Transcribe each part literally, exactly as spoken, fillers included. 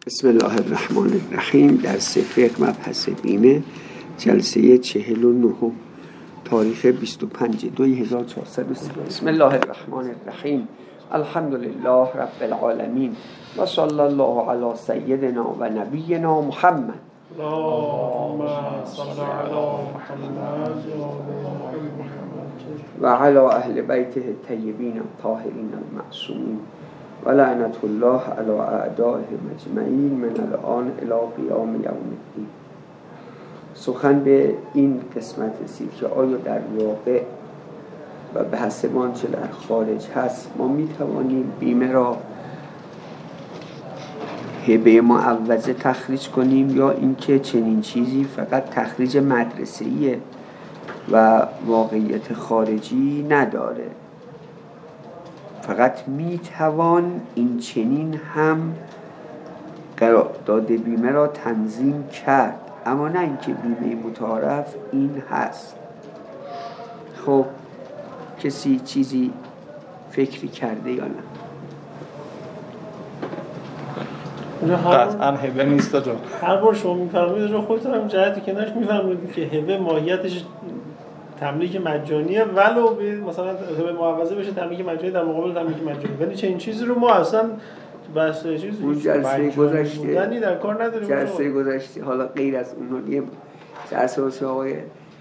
بسم الله الرحمن الرحیم. درس فقه مبحث بیمه، جلسه چهل و نه، تاریخ بیست و پنج دوی هزار و چهارصد و سی. بسم الله الرحمن الرحیم. الحمد لله رب العالمین و صلی الله علی سیدنا و نبینا محمد. اللهم صل علی محمد و علی اهل بیته الطیبین الطاهرین المعصومین و لعنت الله علی اعدائهم اجمعین من الان الی قیام یوم الدین. سخن به این قسمت رسید که آیا در واقع و به حسب آنچه در خارج هست ما می توانیم بیمه را هبه معوضه تخریج کنیم یا اینکه چنین چیزی فقط تخریج مدرسه‌ایه و واقعیت خارجی نداره. فقط می توان این چنین هم قرارداد بیمه را تنظیم کرد، اما نه اینکه بیمه متعارف این هست. خب کسی چیزی فکری کرده یا نه؟ قطعا هبه نیست آجا. هر بار شما میفرمایید آجا خودتون هم جهتی که نش میفرمایید که هبه ماهیتش تملیک مجانیه، ولو به مثلا هبه معوضه بشه تملیک مجانی در مقابل تملیک مجانی، ولی چه این چیزی رو ما اصلا بس چیز اون جلسه گذشته در کار نداریم. جلسه گذشته حالا غیر از اون رو دیم جلسه واسه آقای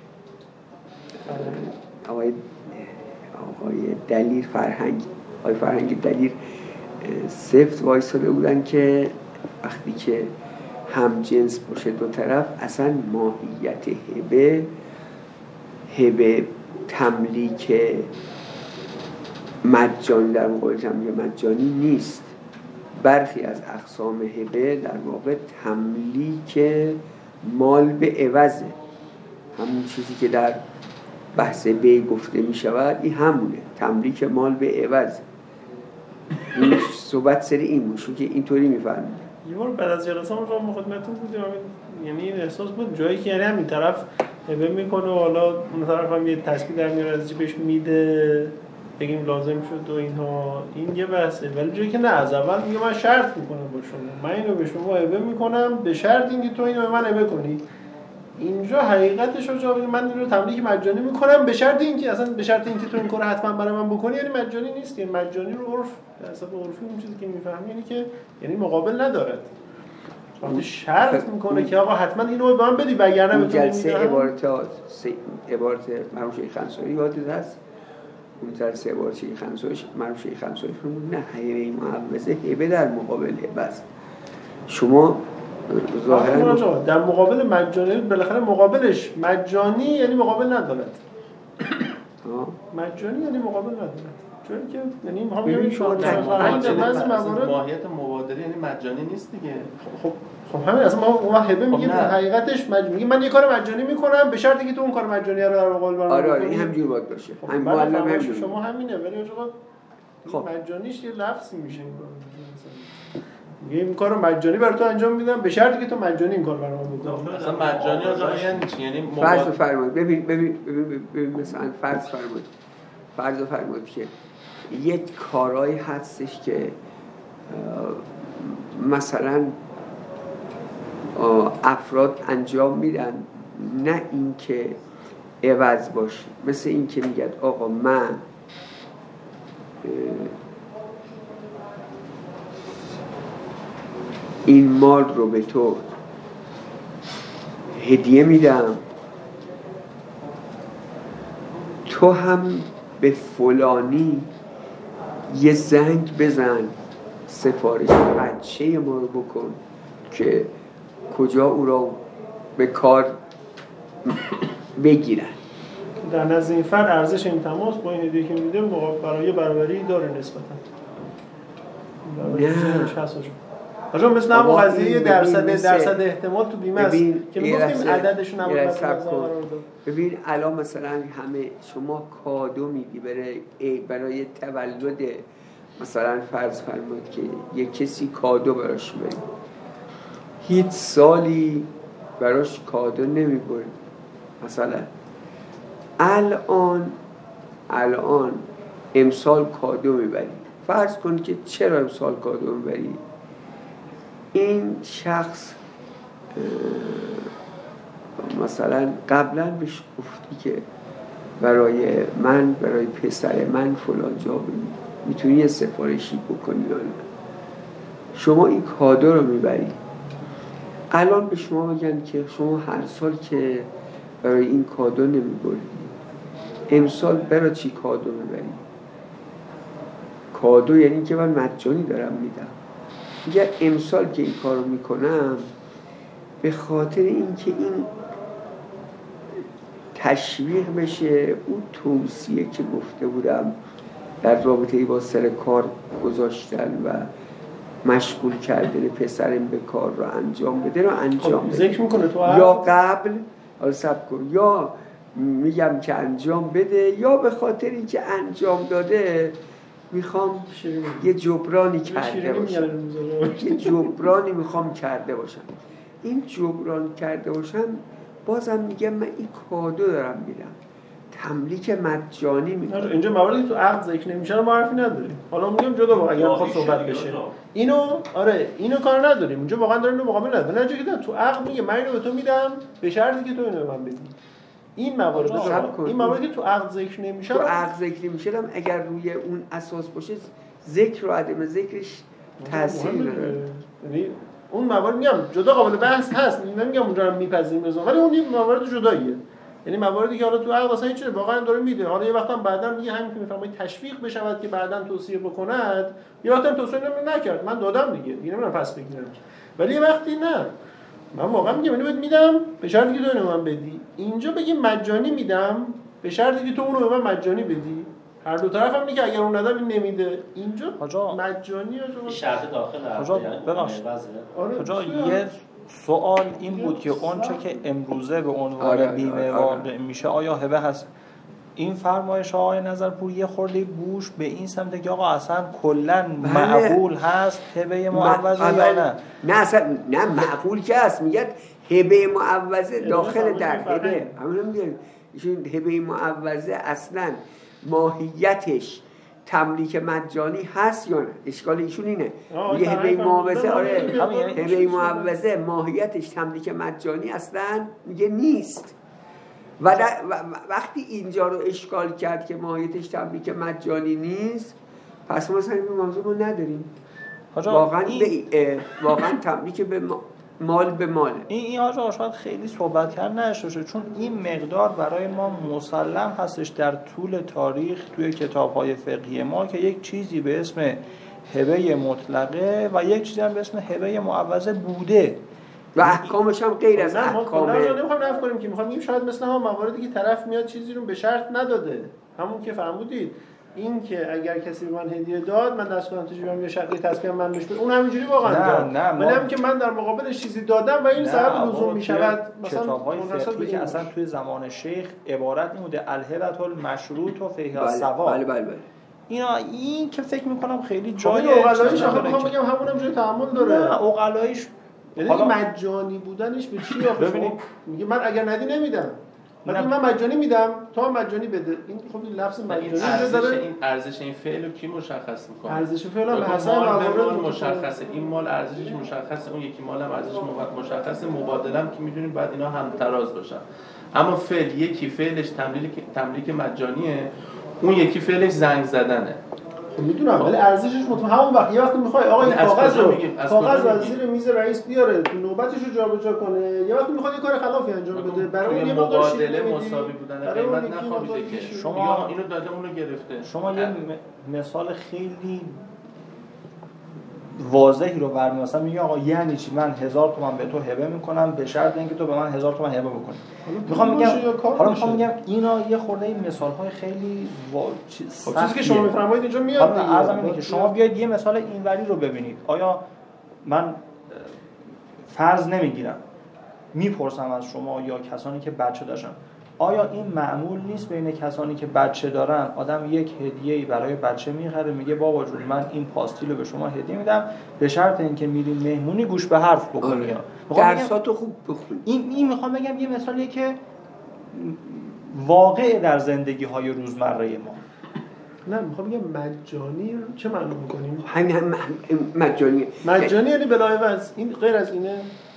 آقای آقای دلیر فرهنگ آقای فرهنگ دلیر سفت وایساده بودن که وقتی که هم جنس باشه دو طرف اصلا ماهیت هبه هبه تملیک مجانی در مقابل تملیک مجانی نیست. برخی از اقسام هبه در واقع تملیک مال به عوضه، همون چیزی که در بحث بی گفته می شود این همونه، تملیک مال به عوض. این صحبت سری این موشو که اینطوری می فرمید. یه بار بعد از جلسه ما رو خدمتتون بودیم، یعنی این احساس بود جایی که یعنی همین طرف هبه میکنه و حالا اون طرف هم یه تسبیح در میاره از جیبش میده بگیم لازم شد و اینها، این یه بحثه. ولی جایی که نه، از اول میگه من شرط میکنم با شما، من اینو به شما هبه میکنم به شرط اینکه تو اینو به من هبه کنی. اینجا حقیقتش رو جا من اینو تملیک مجانی میکنم به شرط اینکه اصلا به شرط اینکه تو این کارو حتما برای من بکنی، یعنی مجانی نیست. یعنی مجانی رو عرف در حساب عرفی اون چیزی که میفهمی یعنی که یعنی مقابل ندارد. وقتی شرط میکنه که آقا حتما اینو به من بدی وگرنه اون جلسه عبارت عبارت مرحوم شیخ انصاری یادت هست؟ اون جلسه عبارت شیخ انصاری مرحوم شیخ انصاری فرمود نه هبه معوضه هبه در مقابل هبه است. شما ظاهرا در مقابل مجانی بالاخره مقابلش مجانی یعنی مقابل ندارد. مجانی یعنی مقابل ندارد. چون که یعنی میخوام بگم شما در بعضی موارد ماهیت مبادله یعنی مجانی نیست دیگه. خب خب همین اصلا ما ما هبه میگیم حقیقتش میگیم من یه کار مجانی میکنم به شرطی که تو اون کار مجانی رو در مقابل برام آره آره این همجوری باید باشه. همین معلم همین شما همینه، ولی آقا مجانیش یه لفظی میشه این کار. میگه این کارو مجانی برای تو انجام میدم به شرطی که تو مجانی این کار برام بکنی. اصلا مجانی از یعنی چی؟ یعنی فرض فرمایید ببین ببین ببین مثلا فرض فرمایید فرض فرمایید که یک کارایی هستش که مثلا افراد انجام میدن، نه اینکه عوض باشه. مثل این که میگه آقا من این مال رو به تو هدیه میدم، تو هم به فلانی یه زنگ بزن سفارش بچه ما رو بکن که کجا او را به کار بگیرن. در نزد این فرد ارزش این تماس با این هدیه که میده برای برابری داره نسبتا. نه آجا مثل همون قضیه درصد درصد احتمال تو بیمه است که میگفتیم عددش نبود مثلا. ببین الان مثلا همه شما کادو میدی برای برای تولد، مثلا فرض فرمایید که یک کسی کادو براش برید، هیچ سالی براش کادو نمیبرید. مثلا الان الان امسال کادو میبری، فرض کن که چرا امسال کادو میبری؟ این شخص مثلا قبلا بهش گفتی که برای من برای پسر من فلان جا میتونی یه سفارشی بکنی یا نه، شما این کادو رو میبری. الان به شما بگن که شما هر سال که برای این کادو نمیبری، امسال برای چی کادو میبری؟ کادو یعنی که من مجانی دارم میدم. میگه امسال که این کارو میکنم به خاطر اینکه این تشویق بشه اون توصیه که گفته بودم در رابطه با سر کار گذاشتن و مشغول کردن پسرم به کار رو انجام بده رو انجام بده. ذکر میکنه تو عقد؟ یا قبل حالا صبر کن، یا میگم که انجام بده، یا به خاطر اینکه انجام داده میخوام یه جبرانی کرده باشم، یه جبرانی میخوام کرده باشم. این جبران کرده باشم بازم میگم من این کادو دارم میدم، تملیک مجانی میکنم. اینجا مواردی تو عقد ذکر نمیشه رو معرفی نداریم. حالا میگم جدا با اگر بخواد صحبت بشه اینو آره اینو کار نداریم. اونجا واقعا داریم اینو مقابل نداریم. نه چه تو عقد میگه من اینو به تو میدم به شرطی که تو اینو به من بدی. این موارد این مواردی که تو عقد ذکر نمیشه، تو عقد ذکر نمیشه اگر روی اون اساس باشه ذکر و عدم ذکرش تاثیر نداره. یعنی اون موارد میگم جدا قابل بحث هست، نمیگم اونجا رو میپذیریم بزن، ولی اون موارد جداییه. یعنی مواردی که حالا تو عقد اصلا هیچ واقعا داره میده، حالا یه وقتا بعداً میگه همین که میفهمید تشویق بشود که بعداً توصیه بکند، یه وقتا توصیه نکرد من دادم دیگه دیگه نمیدونم پس بگیرم، ولی یه وقتی نه من واقعا میگم اینو بهت میدم به شرطی که تو اینو من بدی. اینجا بگی مجانی میدم به شرطی که تو اونو به من مجانی بدی، هر دو طرف هم میگه اگر اون ندم این نمیده. اینجا مجانی یا شرط داخل آجا ببخشید آجا یه سوال این بود که اون چه که امروزه به عنوان آره بیمه واقع میشه آیا هبه هست؟ این فرمایش آقای نظرپور یه خورده بوش به این سمته که آقا اصلا کلا معقول هست هبه معوضه یا نه؟ نه اصلا نه معقول که هست، میگه هبه معوضه داخل در هبه. همون میگه ایشون هبه معوضه اصلا ماهیتش تملیک مجانی هست یا نه؟ اشکال ایشون اینه. میگه هبه معوضه آره هبه معوضه ماهیتش تملیک مجانی اصلا میگه نیست. و وقتی اینجا رو اشکال کرد که ماهیتش تملیک مجانی نیست، پس ما اصلا این موضوع رو نداریم. واقعا به واقعا تملیک به مال به ماله. این این آجا شاید خیلی صحبت کرد نشه، چون این مقدار برای ما مسلم هستش در طول تاریخ توی کتاب‌های فقهی ما که یک چیزی به اسم هبه مطلقه و یک چیزی هم به اسم هبه معوضه بوده و احکامش هم غیر از احکام. ما نمیخوایم نفی کنیم که میخوایم بگیم شاید مثلا هم مواردی که طرف میاد چیزی رو به شرط نداده، همون که فرمودید این که اگر کسی به من هدیه داد من دست کنم تجربه یه شرطی تصمیم من بهش بدم، اون همینجوری واقعا نه نه من هم که من در مقابلش چیزی دادم و این سبب لزوم میشود. مثلا کتاب‌های فقهی که اصلا توی زمان شیخ عبارت این بوده الهبۃ المشروط و فیها الثواب. بله بله بله. اینا این که فکر میکنم خیلی جای اوغلایش آخه میخوام بگم همونم جای تعامل داره. نه اوغلایش یعنی حالا مجانی بودنش به چی آخه؟ ببینید میگه من اگر ندی نمیدم، ولی من مجانی میدم تو هم مجانی بده. این خب این لفظ مجانی ارزش این ارزش این فعل رو کی مشخص میکنه؟ ارزش فعل هم حسب مال مشخصه. این مال ارزشش مشخصه، اون یکی مال هم ارزشش مشخصه، مبادله هم که میدونیم بعد اینا هم تراز باشن. اما فعل یکی فعلش تملیک تملیک مجانیه، اون یکی فعلش زنگ زدنه. میدونم ولی ارزشش مطمئن همون وقت یه وقتی میخوای آقا این کاغذ رو کاغذ از زیر میز رئیس بیاره تو نوبتش رو جابجا کنه، یه وقتی میخواد یه کار خلافی انجام بده برای اون یه مبادله مساوی بودن قیمت نخوابیده که شما اینو داده اونو گرفته. شما یه مثال خیلی واضحی رو برمی مثلا میگه آقا یعنی چی من هزار تومان به تو هبه میکنم به شرط اینکه تو به من هزار تومان هبه بکنی. میخوام میگم حالا میخوام میگم اینا یه خورده این مثال‌های خیلی وا... خب چیزی که شما میفرمایید اینجا میاد دیگه. عرضم اینه که شما بیاید یه مثال اینوری رو ببینید. آیا من فرض نمیگیرم میپرسم از شما یا کسانی که بچه داشتن آیا این معمول نیست بین کسانی که بچه دارن آدم یک هدیه‌ای برای بچه میخره میگه بابا جون من این پاستیل رو به شما هدیه میدم به شرط اینکه میرین مهمونی گوش به حرف بکنید. درساتو خوب بخون. این این میخوام بگم یه مثالیه که واقع در زندگی‌های روزمره ما. نه میخوام بگم مجانی رو چه معنی میکنیم؟ همین هم مجانی مجانی یعنی بلا عوض. این غیر از اینه؟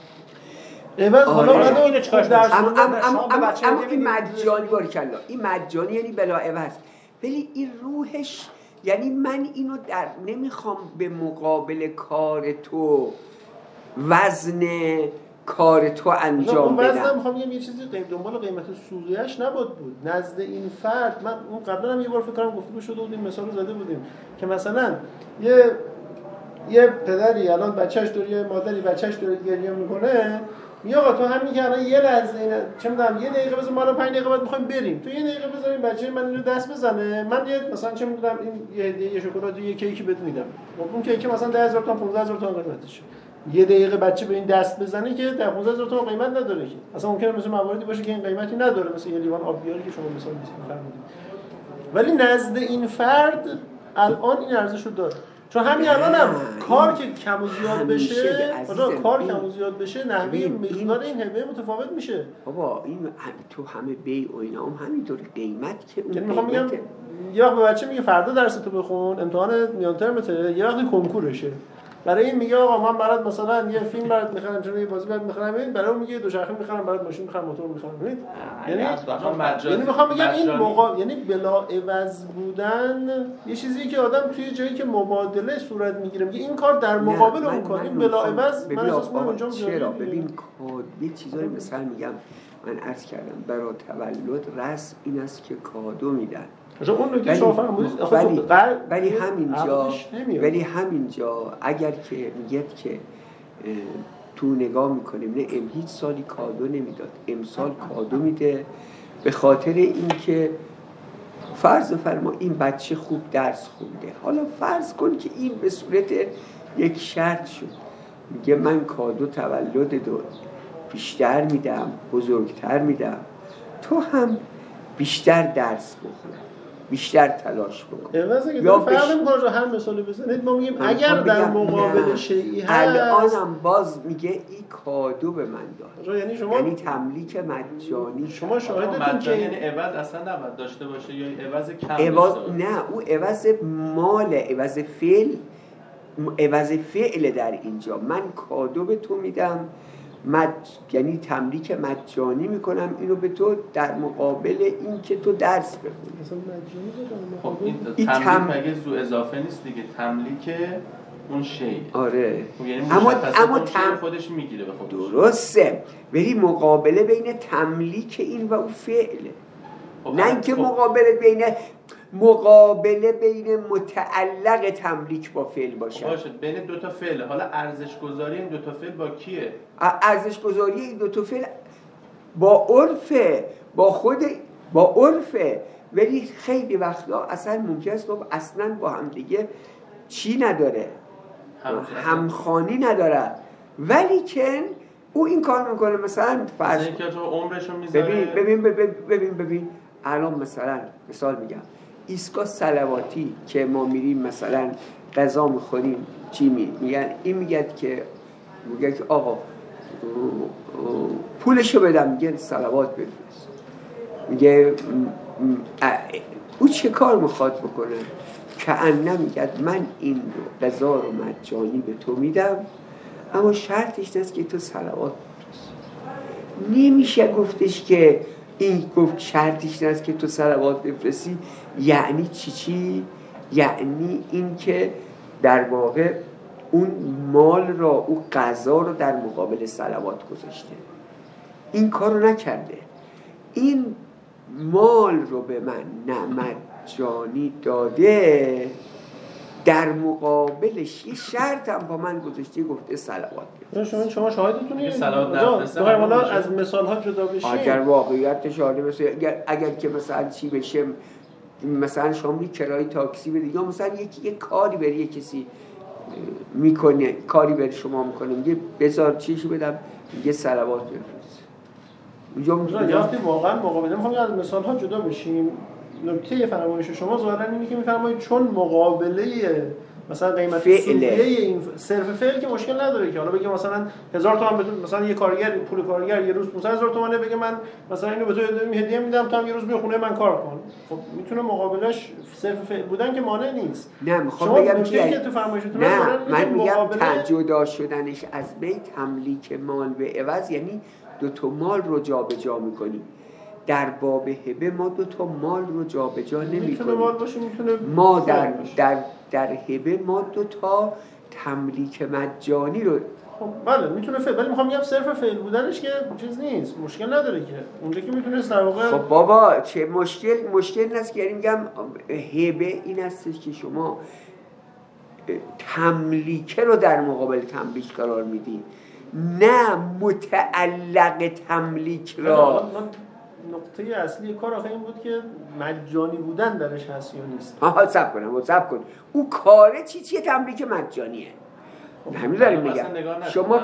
عوض حالا آره. من اینو چیکار درس اما خوندم اما اما اما بچه‌ها اما این مجانی باریکلا، این مجانی یعنی بلا عوض، ولی این روحش یعنی من اینو در نمیخوام به مقابل کار تو وزن کار تو انجام بدم. وزن میخوام بگم یه چیزی قیم دنبال قیمت سوقیش نبود بود نزد این فرد. من اون قبلا هم یه بار فکر کنم گفتگو شده بود، این مثال رو زده بودیم که مثلا یه یه پدری الان بچه‌ش داره، یه مادری بچه‌ش داره گریه میکنه، میگه آقا تو همین که الان یه لحظه اینا چه می‌دونم یه دقیقه بذار ما الان پنج دقیقه بعد می‌خوایم بریم، تو یه دقیقه بذاریم بچه من اینو دست بزنه، من یه مثلا چه می‌دونم این یه یه شکلات یه کیکی بهت میدم. اون کیک مثلا ده هزار تومان پانزده هزار تومان قیمتشه. یه دقیقه بچه به این دست بزنه که ده پانزده هزار تومان قیمت نداره که. اصلا ممکنه مثلا مواردی باشه که این قیمتی نداره، مثلا یه لیوان آب بیاری که شما مثلا می‌فرمایید. ولی نزد این فرد الان این ارزشو داره. چون همین الان هم کار که کم و زیاد بشه، آجا کار کم و زیاد بشه نحوه مقدار این هبه متفاوت میشه. بابا این تو همه بیع و اینا هم همینطور قیمت که اون یعنی میخوام بگم یه وقت به بچه میگه فردا درس تو بخون، امتحان میان ترمته، یه وقتی کنکورشه. برای این میگه آقا من برات مثلا یه فیلم برات میخرم، چون یه بازی برات میخرم، ببین برای اون میگه دوچرخه میخرم برات، ماشین میخرم، موتور میخرم. ببین یعنی یعنی میخوام بگم این مقا... یعنی بلا عوض بودن یه چیزی که آدم توی جایی که مبادله صورت میگیره میگه این کار در مقابل اون کار، این بلا عوض من احساس میکنم اونجا چرا ببین کاد یه چیزایی مثلا میگم من عرض کردم برای تولد رسم این است که کادو میدن. اون نکته شما فرمودید ولی ولی همینجا ولی همینجا اگر که میگید که تو نگاه میکنیم نه ام هیچ سالی کادو نمیداد، امسال کادو میده به خاطر اینکه فرض فرما این بچه خوب درس خونده. حالا فرض کن که این به صورت یک شرط شد، میگه من کادو تولد دو بیشتر میدم، بزرگتر میدم، تو هم بیشتر درس بخون، بیشتر تلاش بکن. یا فرق نمی‌کنه هر مثالی بزنید ما میگیم اگر در مقابل شیئی هست الانم باز میگه این کادو به من داد. یعنی شما یعنی تملیک مجانی. شما شاهدتون که یعنی عوض اصلا نباید داشته باشه یا عوض کم عوض نه او عوض مال، عوض فعل، عوض فعل در اینجا من کادو به تو میدم، مج... یعنی تملیک مجانی میکنم اینو به تو در مقابل این که تو درس بخونی. مثلا مجانی بدم. خب این تملیک تم... مگه زو اضافه نیست دیگه، تملیک اون شی. آره یعنی اما اما تم... خودش میگیره به خودش. درسته، ولی مقابله بین تملیک این و اون فعله. خب نه اینکه خب... مقابله بین مقابله بین متعلق تملیک با فعل باشه. باشه بین دو تا فعل. حالا ارزش گذاری این دو تا فعل با کیه؟ ارزش گذاری این دو تا فعل با عرفه، با خود با عرفه، ولی خیلی وقتا اصلا ممکن است اصلا با هم دیگه چی نداره، همخوانی نداره، ولی که او این کار میکنه. مثلا فرض اینکه تو عمرشو میذاره. ببین ببین ببین ببین ببین الان مثلا مثال میگم ایستگاه صلواتی که ما میریم مثلا غذا میخوریم چی می میگن این میگه که میگه که آقا پولشو بدم، میگه صلوات بفرست. میگه او چه کار میخواد بکنه؟ کأنه میگه من این رو غذا رو مجانی به تو میدم اما شرطش نیست که تو صلوات بفرست. نمیشه گفتش که این گفت شرطش نیست که تو صلوات بفرستی یعنی چی چی؟ یعنی این که در واقع اون مال را، اون غذا رو در مقابل صلوات گذاشته. این کار رو نکرده. این مال رو به من مجانی داده، در مقابلش یه شرط هم با من گذاشته، گفته صلوات بفرست. شما شما شاهدتونید صلوات نفرسته. حالا از مثال ها جدا بشیم. اگر واقعیت شاهده بشه، اگر اگر که مثلا چی بشه، مثلا شما می کرای تاکسی بدید یا مثلا یکی یک کاری بری یک کسی میکنه، کاری بری شما میکنه، میگه بذار چیشو بدم، میگه صلوات بفرست. اونجا میگه واقعا مقابله. میخوام از مثال ها جدا بشیم. نکته فرمایش شما ظاهرا اینه که میفرمایید چون مقابله مثلا قیمت فعله. سوقیه این صرف فعل که مشکل نداره که حالا بگه مثلا هزار تومان بدون، مثلا یه کارگر پول کارگر یه روز پانصد هزار تومانه، بگه من مثلا اینو به تو هدیه میدم تا هم یه روز بیا خونه من کار کن. خب میتونه مقابلش صرف فعل بودن که مانع نیست. نه میخوام بگم که تو فرمایشتون نه من میگم مقابله... جدا شدنش از بین تملیک مال به عوض یعنی دو تا مال رو جابجا میکنیم. در باب هبه ما دو تا مال رو جابجا نمی‌کنیم. میتونه مال باشه میتونه ما در در در هبه ما دو تا تملیک مجانی رو خب بله میتونه فعل، ولی میخوام بگم صرف فعل بودنش که چیز نیست، مشکل نداره که اونجا که میتونه در واقع. خب بابا چه مشکل مشکل نیست که یعنی میگم هبه این هستش که شما تملیک رو در مقابل تملیک قرار میدین، نه متعلق تملیک را. نقطه اصلی کار آخه این بود که مجانی بودن درش هست یا نیست. ها صبر کنم صبر کن او کاره چی چیه تملیک مجانیه. همین داریم میگم شما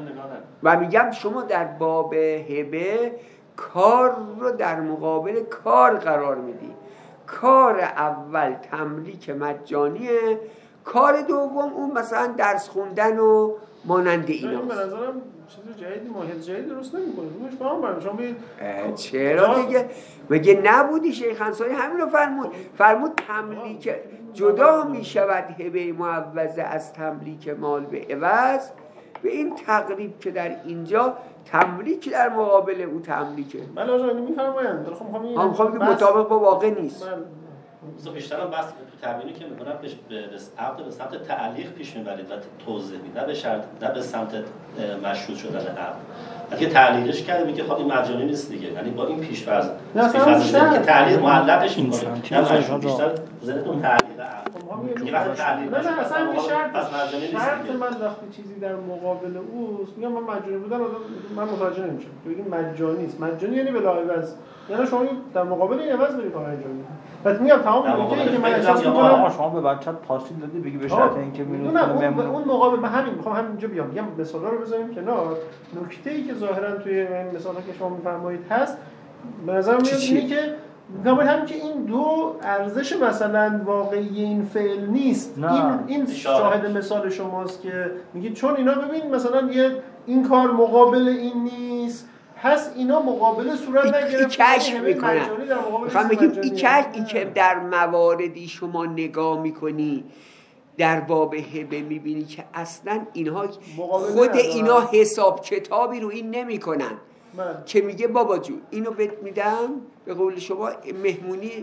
و میگم شما در باب هبه کار رو در مقابل کار قرار میدی. کار اول تملیک مجانیه، کار دوم اون مثلا درس خوندن و مانند اینا. به نظرم چیز جدیدی ماهیت جدید درست نمی‌کنه. روش فهم برام شما ببین چرا دیگه مگه نبودی شیخ انصاری همین رو فرمود فرمود تملیک جدا میشود هبه معوضه از تملیک مال به عوض به این تقریب که در اینجا تملیک در مقابل او تملیکه. بله آقا اینو میفرمایند. خب می‌خوام این می‌خوام که مطابق با واقع نیست. مثلا بیشتر هم بحث تو تبیینی که می‌کنم به عقد به سمت تعلیق پیش می‌برید و توضیح میدید، نه به شرط نه به سمت مشروط شدن عقد. اگه تعلیقش کرده میگه خب این مجانی نیست دیگه، یعنی با این پیش‌فرض پیش‌فرض که تعلیق معلقش می‌کنه، نه مشروط بیشتر ذهنتون تعلیق عقد. یه وقت تعلیق نه نه اصلا این شرط پس مجانی نیست. شرط من وقتی چیزی در مقابل اوست میگم من مجانی بودن من متوجه نمیشم. بگیم مجانی است. مجانی یعنی بلا عوض. یعنی شما در مقابل این عوض دارید کار انجام میدید. بعد میگم تمام میگه که من احساس می‌کنم شما به بچت پاسیل دادی بگی به شرط اینکه می‌نویسه اون اون مقابل من همین میخوام همینجا بیام میگم مثالا رو بزنیم کنار. نکته‌ای که ظاهرا توی این مثالا که شما می‌فرمایید هست به نظر میاد اینه که قبول هم که این دو ارزش مثلا واقعی این فعل نیست. نه. این این شاهد مثال شماست که میگید چون اینا ببین مثلا یه این کار مقابل این نیست، پس اینا مقابل صورت نگرفت. این کشف میکنن. میخوام بگیم این کشف این که در مواردی شما نگاه میکنی در باب هبه میبینی که اصلا اینها خود اینا حساب کتابی رو این نمیکنن که میگه بابا جو اینو بهت میدم به قول شما مهمونی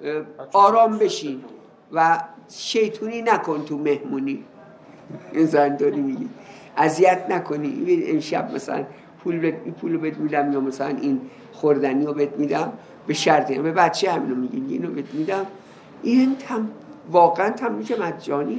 آرام بشین و شیطونی نکن تو مهمونی. این زندانی میگی اذیت نکنی امشب مثلا پول بهت پولو بهت میدم یا مثلا این خوردنی رو بهت میدم به شرطی به بچه همینو میگین اینو بهت میدم. این تم واقعا تملیک مجانیه.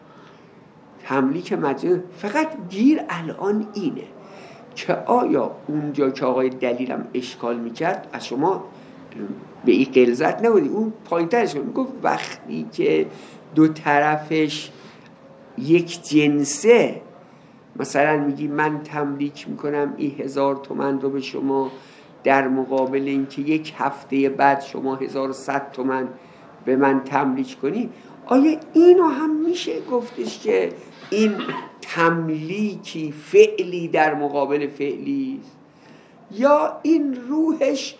تملیک مجانی فقط گیر الان اینه که آیا اونجا که آقای دلیلم اشکال میکرد از شما به این غلظت نبودی اون پایین‌ترش میگفت وقتی که دو طرفش یک جنسه مثلا میگی من تملیک میکنم این هزار تومن رو به شما در مقابل اینکه یک هفته بعد شما هزار و صد تومن به من تملیک کنی، آیا اینو هم میشه گفتش که این تملیکی فعلی در مقابل فعلی است یا این روحش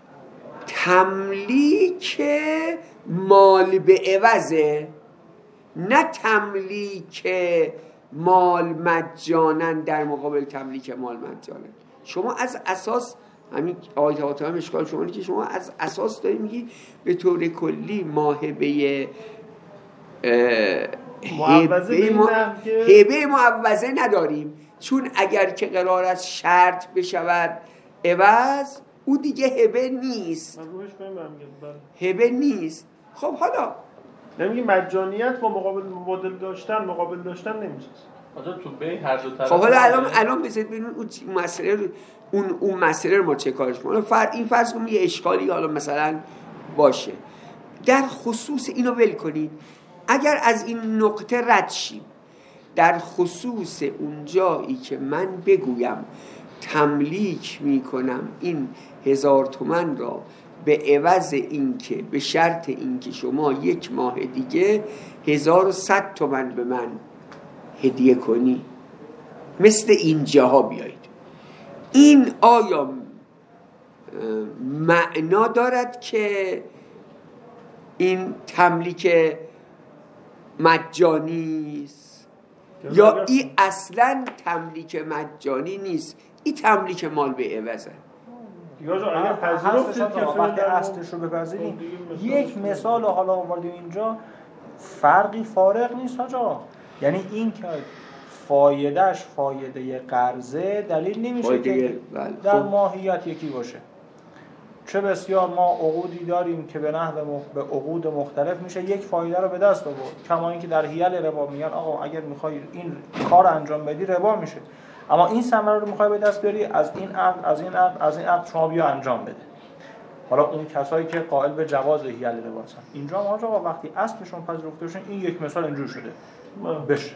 تملیک مال به عوضه نه تملیک مال مجانن در مقابل تملیک مال مجانن؟ شما از اساس همین آیه طباطبایی هم اشکال شما اینه که شما از اساس داری میگی به طور کلی ماهبه معوضه ما هبه معوضه نداریم، چون اگر که قرار است شرط بشود عوض او دیگه هبه نیست. هبه نیست. خب حالا نمیگی مجانیت با مقابل مبادل داشتن مقابل داشتن نمیشه. حالا تو بین هر دو طرف. خب حالا الان الان بذارید ببینید اون مسئله رو اون اون مسئله رو ما چه کارش کنیم. فر این فرض کنیم یه اشکالی حالا مثلا باشه در خصوص اینو ول کنید. اگر از این نقطه رد شیم در خصوص اون جایی که من بگویم تملیک میکنم این هزار تومن را به عوض اینکه به شرط اینکه شما یک ماه دیگه هزار و صد تومن به من هدیه کنی، مثل اینجاها بیایید. این آیا معنا دارد که این تملیک مجانی است یا این اصلا تملیک مجانی نیست؟ این تملیک مال به عوضه. یا جا اگر پذیرفتید که وقتی اصلش رو بپذیریم، یک مثال حالا آوردیم اینجا، فرقی فارق نیست آجا. یعنی این که فایدهش فایده قرضه دلیل نمیشه که در ماهیت یکی باشه. چه بسیار ما عقودی داریم که به نحو مخ... به عقود مختلف میشه یک فایده رو به دست آورد، کما اینکه در حیل ربا میگن آقا اگر میخوای این کار انجام بدی ربا میشه، اما این ثمره رو میخوای به دست بیاری از این عقد از این عقد از این عقد شما بیا انجام بده. حالا اون کسایی که قائل به جواز حیل ربا هستن، اینجا ما آقا وقتی اصلشون پذیرفته بشن، این یک مثال اینجور شده بشه.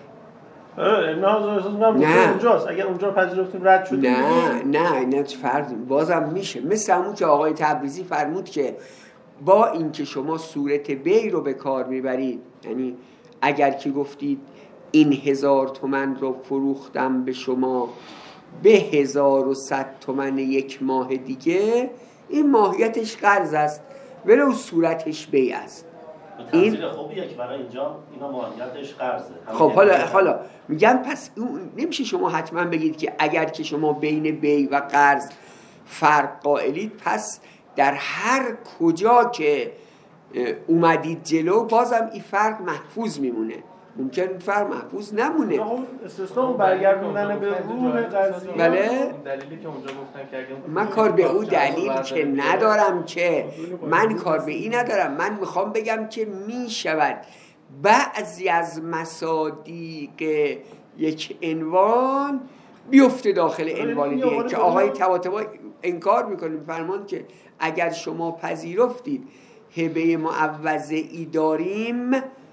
نه اونجاست، اگر اونجا پذیرفتیم رد شدیم. نه نه اینا فرض بازم میشه، مثل همون که آقای تبریزی فرمود که با اینکه شما صورت بی رو به کار میبرید، یعنی اگر که گفتید این هزار تومن رو فروختم به شما به هزار و صد تومن یک ماه دیگه، این ماهیتش قرض است ولو صورتش بی است. این خوبیه که برای اینجا اینا ماهیتش قرضه. خب حالا حالا میگم پس نمیشه شما حتما بگید که اگر که شما بین بی و قرض فرق قائلید، پس در هر کجا که اومدید جلو بازم این فرق محفوظ میمونه. ممکن فرق محفوظ نمونه. استثناء برگردوندن به روح قضیه. بله. دلیلی که اونجا گفتن که اگه من کار به او دلیل که ندارم، که من کار به این ندارم. من میخوام بگم که میشود بعضی از مصادیق یک عنوان بیفته داخل عنوان دیگه، که آقای طباطبایی انکار میکنه، فرمان که اگر شما پذیرفتید هبه معوضه ای داریم،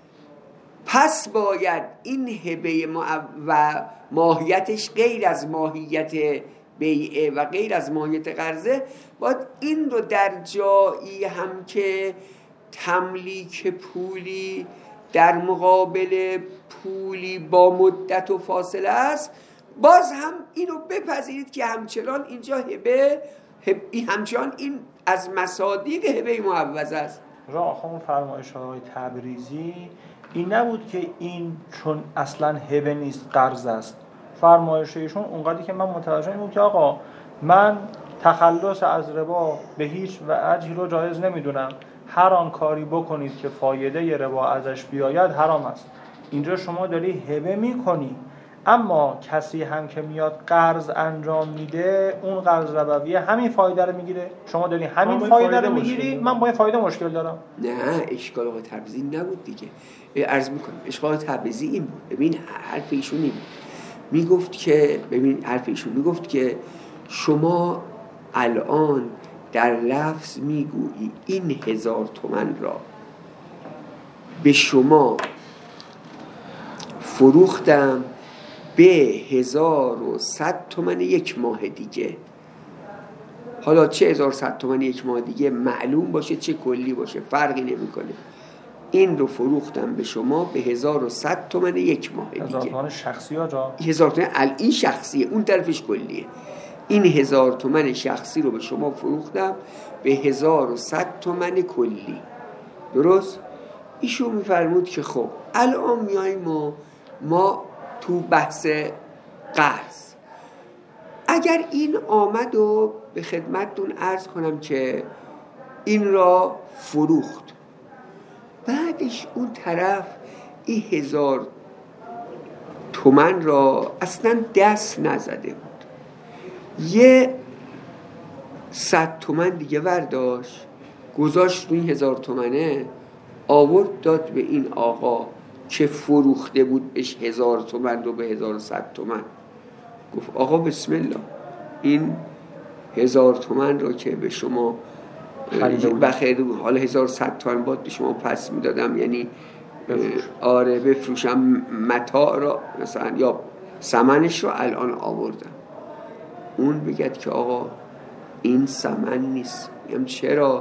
پس باید این هبه و ماهیتش غیر از ماهیت بیعه و غیر از ماهیت قرضه، باید این رو در جایی هم که تملیک پولی در مقابل پولی با مدت و فاصله است، باز هم اینو بپذیرید که همچنان اینجا هبه همچنان این از مصادیق هبه معوض است. را آخوان فرمایش های تبریزی این نبود که این چون اصلا هبه نیست قرض است. فرمایششون اونقدری که من متوجه بود که آقا من تخلص از ربا به هیچ وجهی رو جایز نمیدونم، هر آن کاری بکنید که فایده ربا ازش بیاید حرام است. اینجا شما داری هبه میکنی، اما کسی هم که میاد قرض انجام میده، اون قرض ربویه همین فایده رو میگیره، شما داری همین فایده رو میگیری، من با این فایده مشکل دارم. نه اشکال آقای تبریزی نبود دیگه. عرض میکنم اشکال تبریزی این بود. ببین حرف ایشون این بود، میگفت که ببین حرف ایشون میگفت که شما الان در لفظ میگویی این هزار تومن را به شما فروختم به هزار و صد تومن یک ماه دیگه. حالا چه هزار و صد تومن یک ماه دیگه معلوم باشه چه کلی باشه فرقی نمیکنه، این رو فروختم به شما به هزار و صد تومن یک ماه دیگه. هزار تومن شخصی ها جا؟ هزار تومن این شخصیه، اون طرفش کلیه. این هزار تومن شخصی رو به شما فروختم به هزار و صد تومن کلی. درست؟ ایشون میفرمود که خب الان میاییم ما ما تو بحث قرض، اگر این آمد و به خدمتتون عرض کنم که این را فروخت، بعدش اون طرف این هزار تومن را اصلا دست نزده بود، یه صد تومن دیگه ورداشت گذاشت روی این هزار تومنه، آورد داد به این آقا که فروخته بود بهش هزار تومن رو به هزار و صد تومن. گفت آقا بسم الله، این هزار تومن رو که به شما بخیر حالا هزار و صد تومن باید به شما پس میدادم، یعنی بفروش. آره بفروشم متاع را مثلا یا ثمنش رو الان آوردم. اون بگد که آقا این ثمن نیست. میگم چرا؟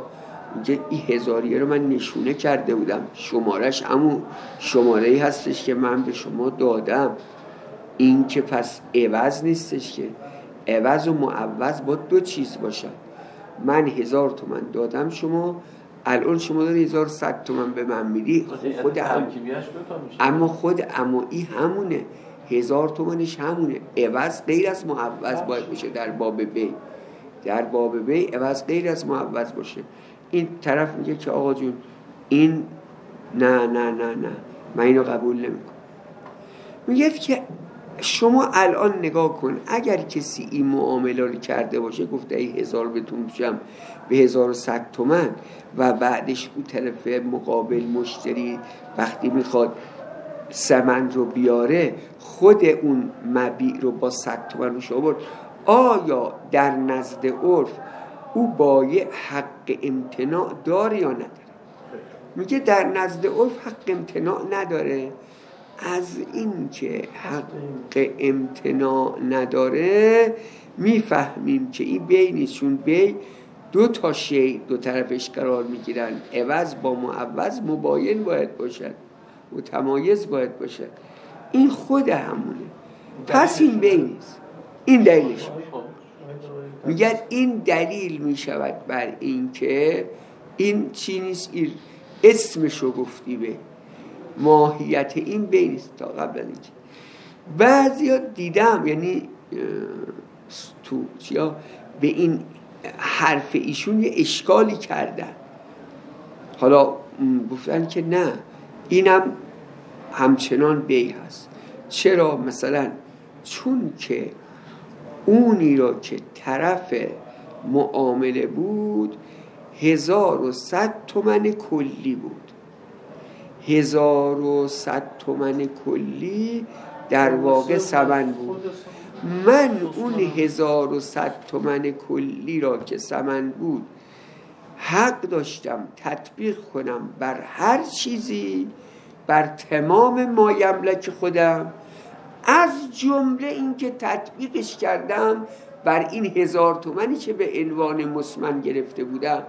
میگه این هزاریه رو من نشونه کرده بودم، شمارش همون شماره‌ای هستش که من به شما دادم. این که پس عوض نیستش که، عوض و معوض با دو چیز باشن. من هزار تومن دادم شما، الان شما داری هزار و صد تومن به من میدی، خود هم اما خود امایی همونه، هزار تومنش همونه. عوض غیر از معوض باید باشه در باب بی، در باب بی عوض غیر از معوض باشه. این طرف میگه که آقا جون این نه نه نه نه من اینو قبول نمیکنم. میگه که شما الان نگاه کن، اگر کسی این معامله رو کرده باشه، گفته ای هزار بهتون میشم به هزار و صد تومن و بعدش اون طرف مقابل مشتری وقتی میخواد ثمن رو بیاره خود اون مبیع رو با صد تومن روش آورد، آیا در نزد عرف او بایع حق امتناع داره یا نداره؟ میگه در نزد عرف حق امتناع نداره. از این که حق امتناع نداره میفهمیم که این بی نیست، چون بی دو تا شی دو طرفش قرار میگیرن، عوض با معوض مباین باید باشد، متمایز باید باشد. این خود همونه، پس این بی نیست. این دلیلش میگن این دلیل میشود بر این که این چی نیست، این اسمشو گفتی به ماهیت این بی نیست. تا قبل اینکه بعضی ها دیدم یعنی تو چیا به این حرف ایشون یه اشکالی کردن، حالا گفتن که نه اینم همچنان بی هست. چرا؟ مثلا چون که اونی را که طرف معامله بود هزار و صد تومن کلی بود، هزار و صد تومن کلی در واقع ثمن بود. من اون هزار و صد تومن کلی را که ثمن بود حق داشتم تطبیق کنم بر هر چیزی، بر تمام ما یملک خودم، از جمله این که تطبیقش کردم بر این هزار تومنی که به عنوان مسمن گرفته بودم.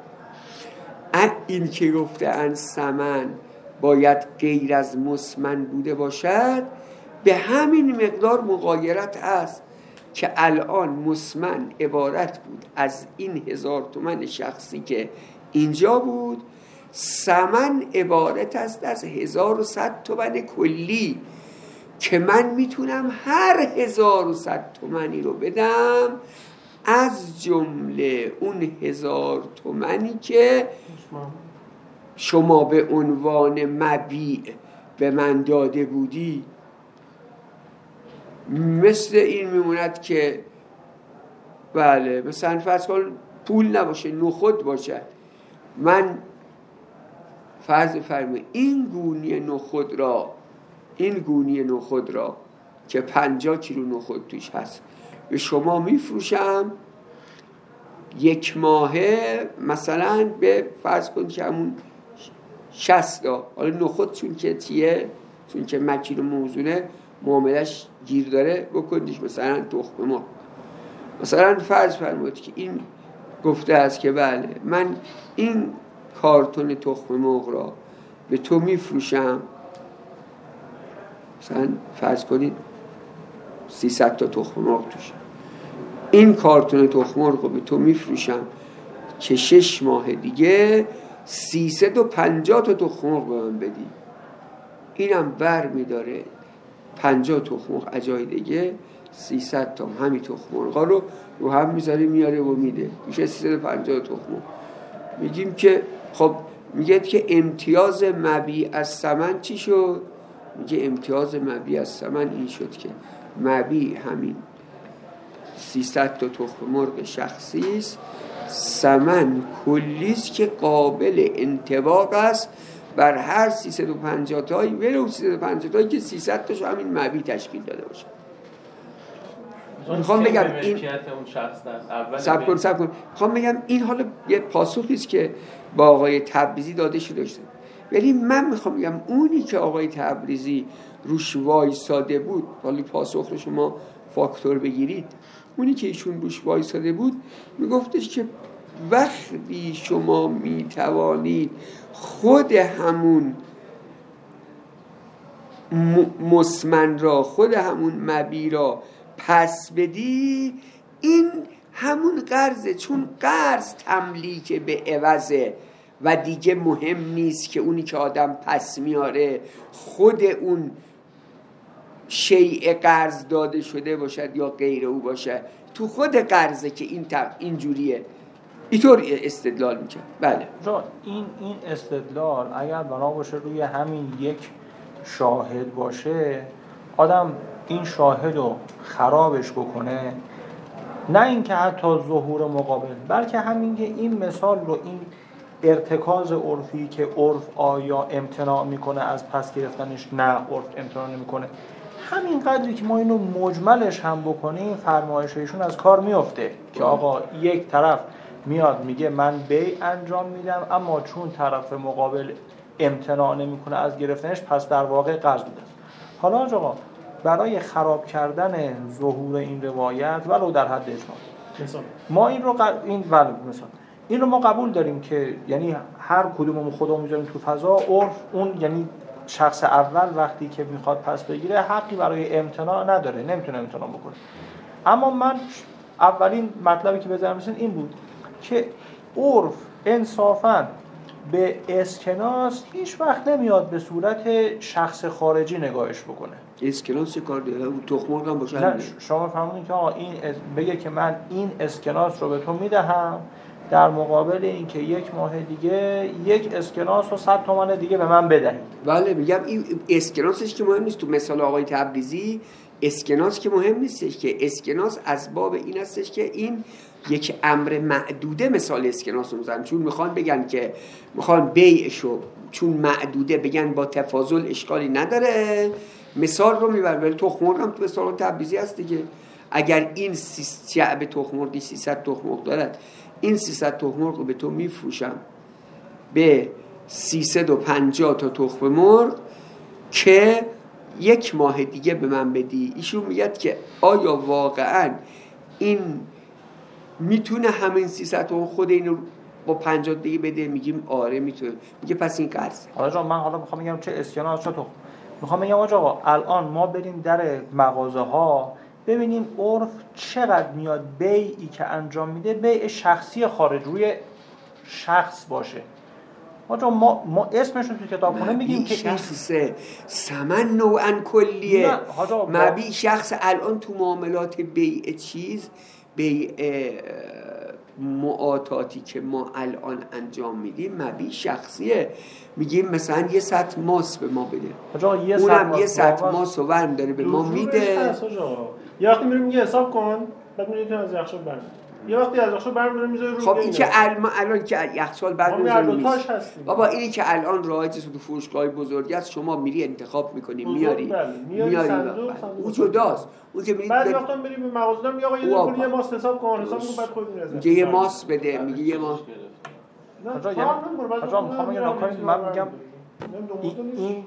این که گفته ان ثمن باید غیر از مسمن بوده باشد، به همین مقدار مغایرت است که الان مسمن عبارت بود از این هزار تومن شخصی که اینجا بود، ثمن عبارت است از هزار و صد تومن کلی که من میتونم هر هزار و صد تومنی رو بدم، از جمله اون هزار تومنی که شما به عنوان مبیع به من داده بودی. مثل این میموند که بله مثلا فرض کن پول نباشه، نخود باشه، من فرض فرمه این گونی نخود را این گونی نخود را که پنجاه کیلو نخود توش هست به شما میفروشم یک ماهه، مثلا به فرض کن که همون شصت تا. حالا نخود چون که تیه، چون که مکیلو موزونه معاملش گیر داره، بکنیش مثلا تخم مرغ. مثلا فرض فرمایید که این گفته است که بله من این کارتون تخم مرغ را به تو میفروشم، مثلا فرض کنید سیصد تا تخم مرغ توش، این کارتون تخم مرغ رو به تو میفروشم که شش ماه دیگه سیصد و پنجاه تا تخم مرغ به من بدی. اینم بر میداره پنجاه تخم مرغ اجای دیگه سیصد تا همین تخم مرغا رو رو هم میذاره میاره و میده، میشه سیصد و پنجاه تخم مرغ. میگیم که خب میگه که امتیاز مبیع از ثمن چی شد؟ میگه امتیاز مبیع از ثمن این شد که مبیع همین سیصد تا تخم مرغ شخصی است، ثمن کلی است که قابل انطباق است بر هر سیصد و پنجاه تایی، ولو سیصد و پنجاه تایی که سیصد تاشو همین مبیع تشکیل داده باشه. میخوام بگم این اون شخص اول سب کن سب کن میخوام بگم این حالا یه پاسخی است که با آقای تبریزی داده شده داشته، ولی من میخوام بگم اونی که آقای تبریزی روش وایساده بود، حالا پاسخ رو شما فاکتور بگیرید، اونی که ایشون روش وایساده بود میگفتش که وقتی شما می توانید خود همون مسمن را، خود همون مبی را پس بدی، این همون قرضه، چون قرض تملیک به عوضه و دیگه مهم نیست که اونی که آدم پس میاره خود اون شیء قرض داده شده باشد یا غیر او باشه، تو خود قرضه که این اینجوریه. اینطور استدلال میکنه. بله این این استدلال اگر بنا باشه روی همین یک شاهد باشه، آدم این شاهد رو خرابش بکنه، نه اینکه حتی ظهور مقابل، بلکه همین که این مثال رو، این ارتکاز عرفی که عرف آیا امتناع میکنه از پس گرفتنش، نه عرف امتناع نمیکنه، همین قدری که ما اینو مجملش هم بکنیم فرمایششون از کار میفته که آقا یک طرف میاد میگه من بیع انجام میدم، اما چون طرف مقابل امتناع نمیکنه از گرفتنش، پس در واقع قرض میده. حالا آقا برای خراب کردن ظهور این روایت ولو در حد اجماع ما این رو ق... این ولو مثلا این رو ما قبول داریم که یعنی هر کدوممون خودمون میذاریم تو فضا، عرف اون یعنی شخص اول وقتی که میخواد پس بگیره حقی برای امتناع نداره، نمیتونه امتناع بکنه. اما من اولین مطلبی که بذارم مثلا این بود که عرف انصافاً به اسکناس هیچ وقت نمیاد به صورت شخص خارجی نگاهش بکنه. اسکناس چه کار داره؟ اون تخم مرغ هم باشه. نه شما فهمونید که آقا این بگه که من این اسکناس رو به تو میدهم در مقابل اینکه یک ماه دیگه یک اسکناس و صد تومان دیگه به من بدهید. بله میگم این اسکناسش که مهم نیست. تو مثال آقای تبریزی اسکناس که مهم نیستش، که اسکناس از باب این هستش که این یک امر معدوده مثال اسکناس رو میزنن، چون میخوان بگن که میخوان بیعشو چون معدوده بگن با تفاضل اشکالی نداره، مثال رو میبرن. ولی تخم مرغ هم تو مثال تبریزی هست دیگه. اگر این شعب تخم مرغی سیصد تخم مرغ دارد، این سیصد تخم مرغ رو به تو میفروشم به سیصد و پنجاه تا تخم مرغ که یک ماه دیگه به من بدی. ایشون میگه که آیا واقعا این میتونه همین سیصد تا خود اینو با پنجاه دیگه بده؟ میگیم آره میتونه. میگه پس این قرض. حالا جان من حالا میخوام بگم چه اسکناس چه تو میخوام بگم آقا الان ما بریم در مغازه ها ببینیم عرف چقدر میاد بیعی که انجام میده بیع شخصی خارج روی شخص باشه. آقا ما ما اسمش رو تو کتابخونه میگیم که شخص ثمن نوعا کلیه. مبی شخص الان تو معاملات بیع چیز، بیع معاطاتی که ما الان انجام میدیم مبی شخصیه. میگیم مثلا یه سطح ماس به ما بده، اونم یه سطح ماس رو ورم داره به ما میده. یه وقتی میریم میگه حساب کن، بعد میریم از یخچال برمی، یه وقتی از یخچال برمی میذاره روی. خب این که الان الان که یخچال برمی میذاره بابا، اینی که الان رایج تو فروشگاه بزرگی است، شما میری انتخاب میکنی میاری میاری اون جداست. اون که بعد وقتا میری به مغازه میگه آقا یه دونه یه ماس حساب کن، حساب کن بعد خودت میرزه میگه یه ماس بده، میگه یه ماس. آقا یعنی آقا میخوام بگم من میگم این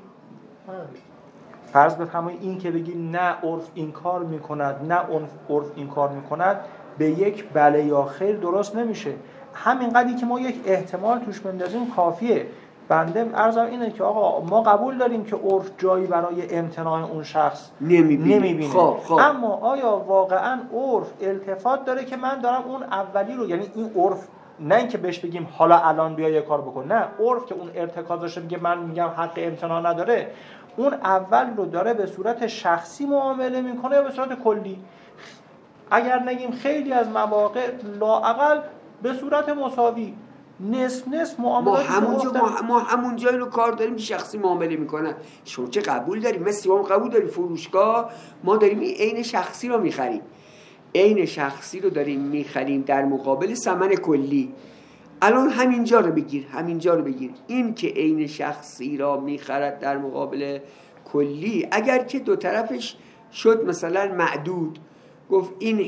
فرض بفرمایید این که بگی نه عرف این کار میکند نه عرف این کار میکند به یک بله یا خیر درست نمیشه. همین قدری که ما یک احتمال توش بندازیم کافیه. بنده عرضم اینه که آقا ما قبول داریم که عرف جایی برای امتناع اون شخص نمیبینه, نمیبینه. خواه خواه. اما آیا واقعا عرف التفات داره که من دارم اون اولی رو، یعنی این عرف نه اینکه بهش بگیم حالا الان بیا یه کار بکن، نه عرف که اون ارتکازش میگه من میگم حق امتناع نداره، اون اول رو داره به صورت شخصی معامله میکنه یا به صورت کلی؟ اگر نگیم خیلی از مواقع لااقل به صورت مساوی نصف نصف معاملات. ما همونجا ما, ما همون جایی رو کار داریم که شخصی معامله میکنن. شما که قبول داریم، مثل ما قبول داریم فروشگاه ما داریم این عین شخصی رو میخریم، عین شخصی رو داریم میخریم در مقابل ثمن کلی. الان همینجا رو بگیر، همینجا رو بگیر، این که عین شخصی را میخرد در مقابل کلی، اگر که دو طرفش شد مثلا معدود، گفت این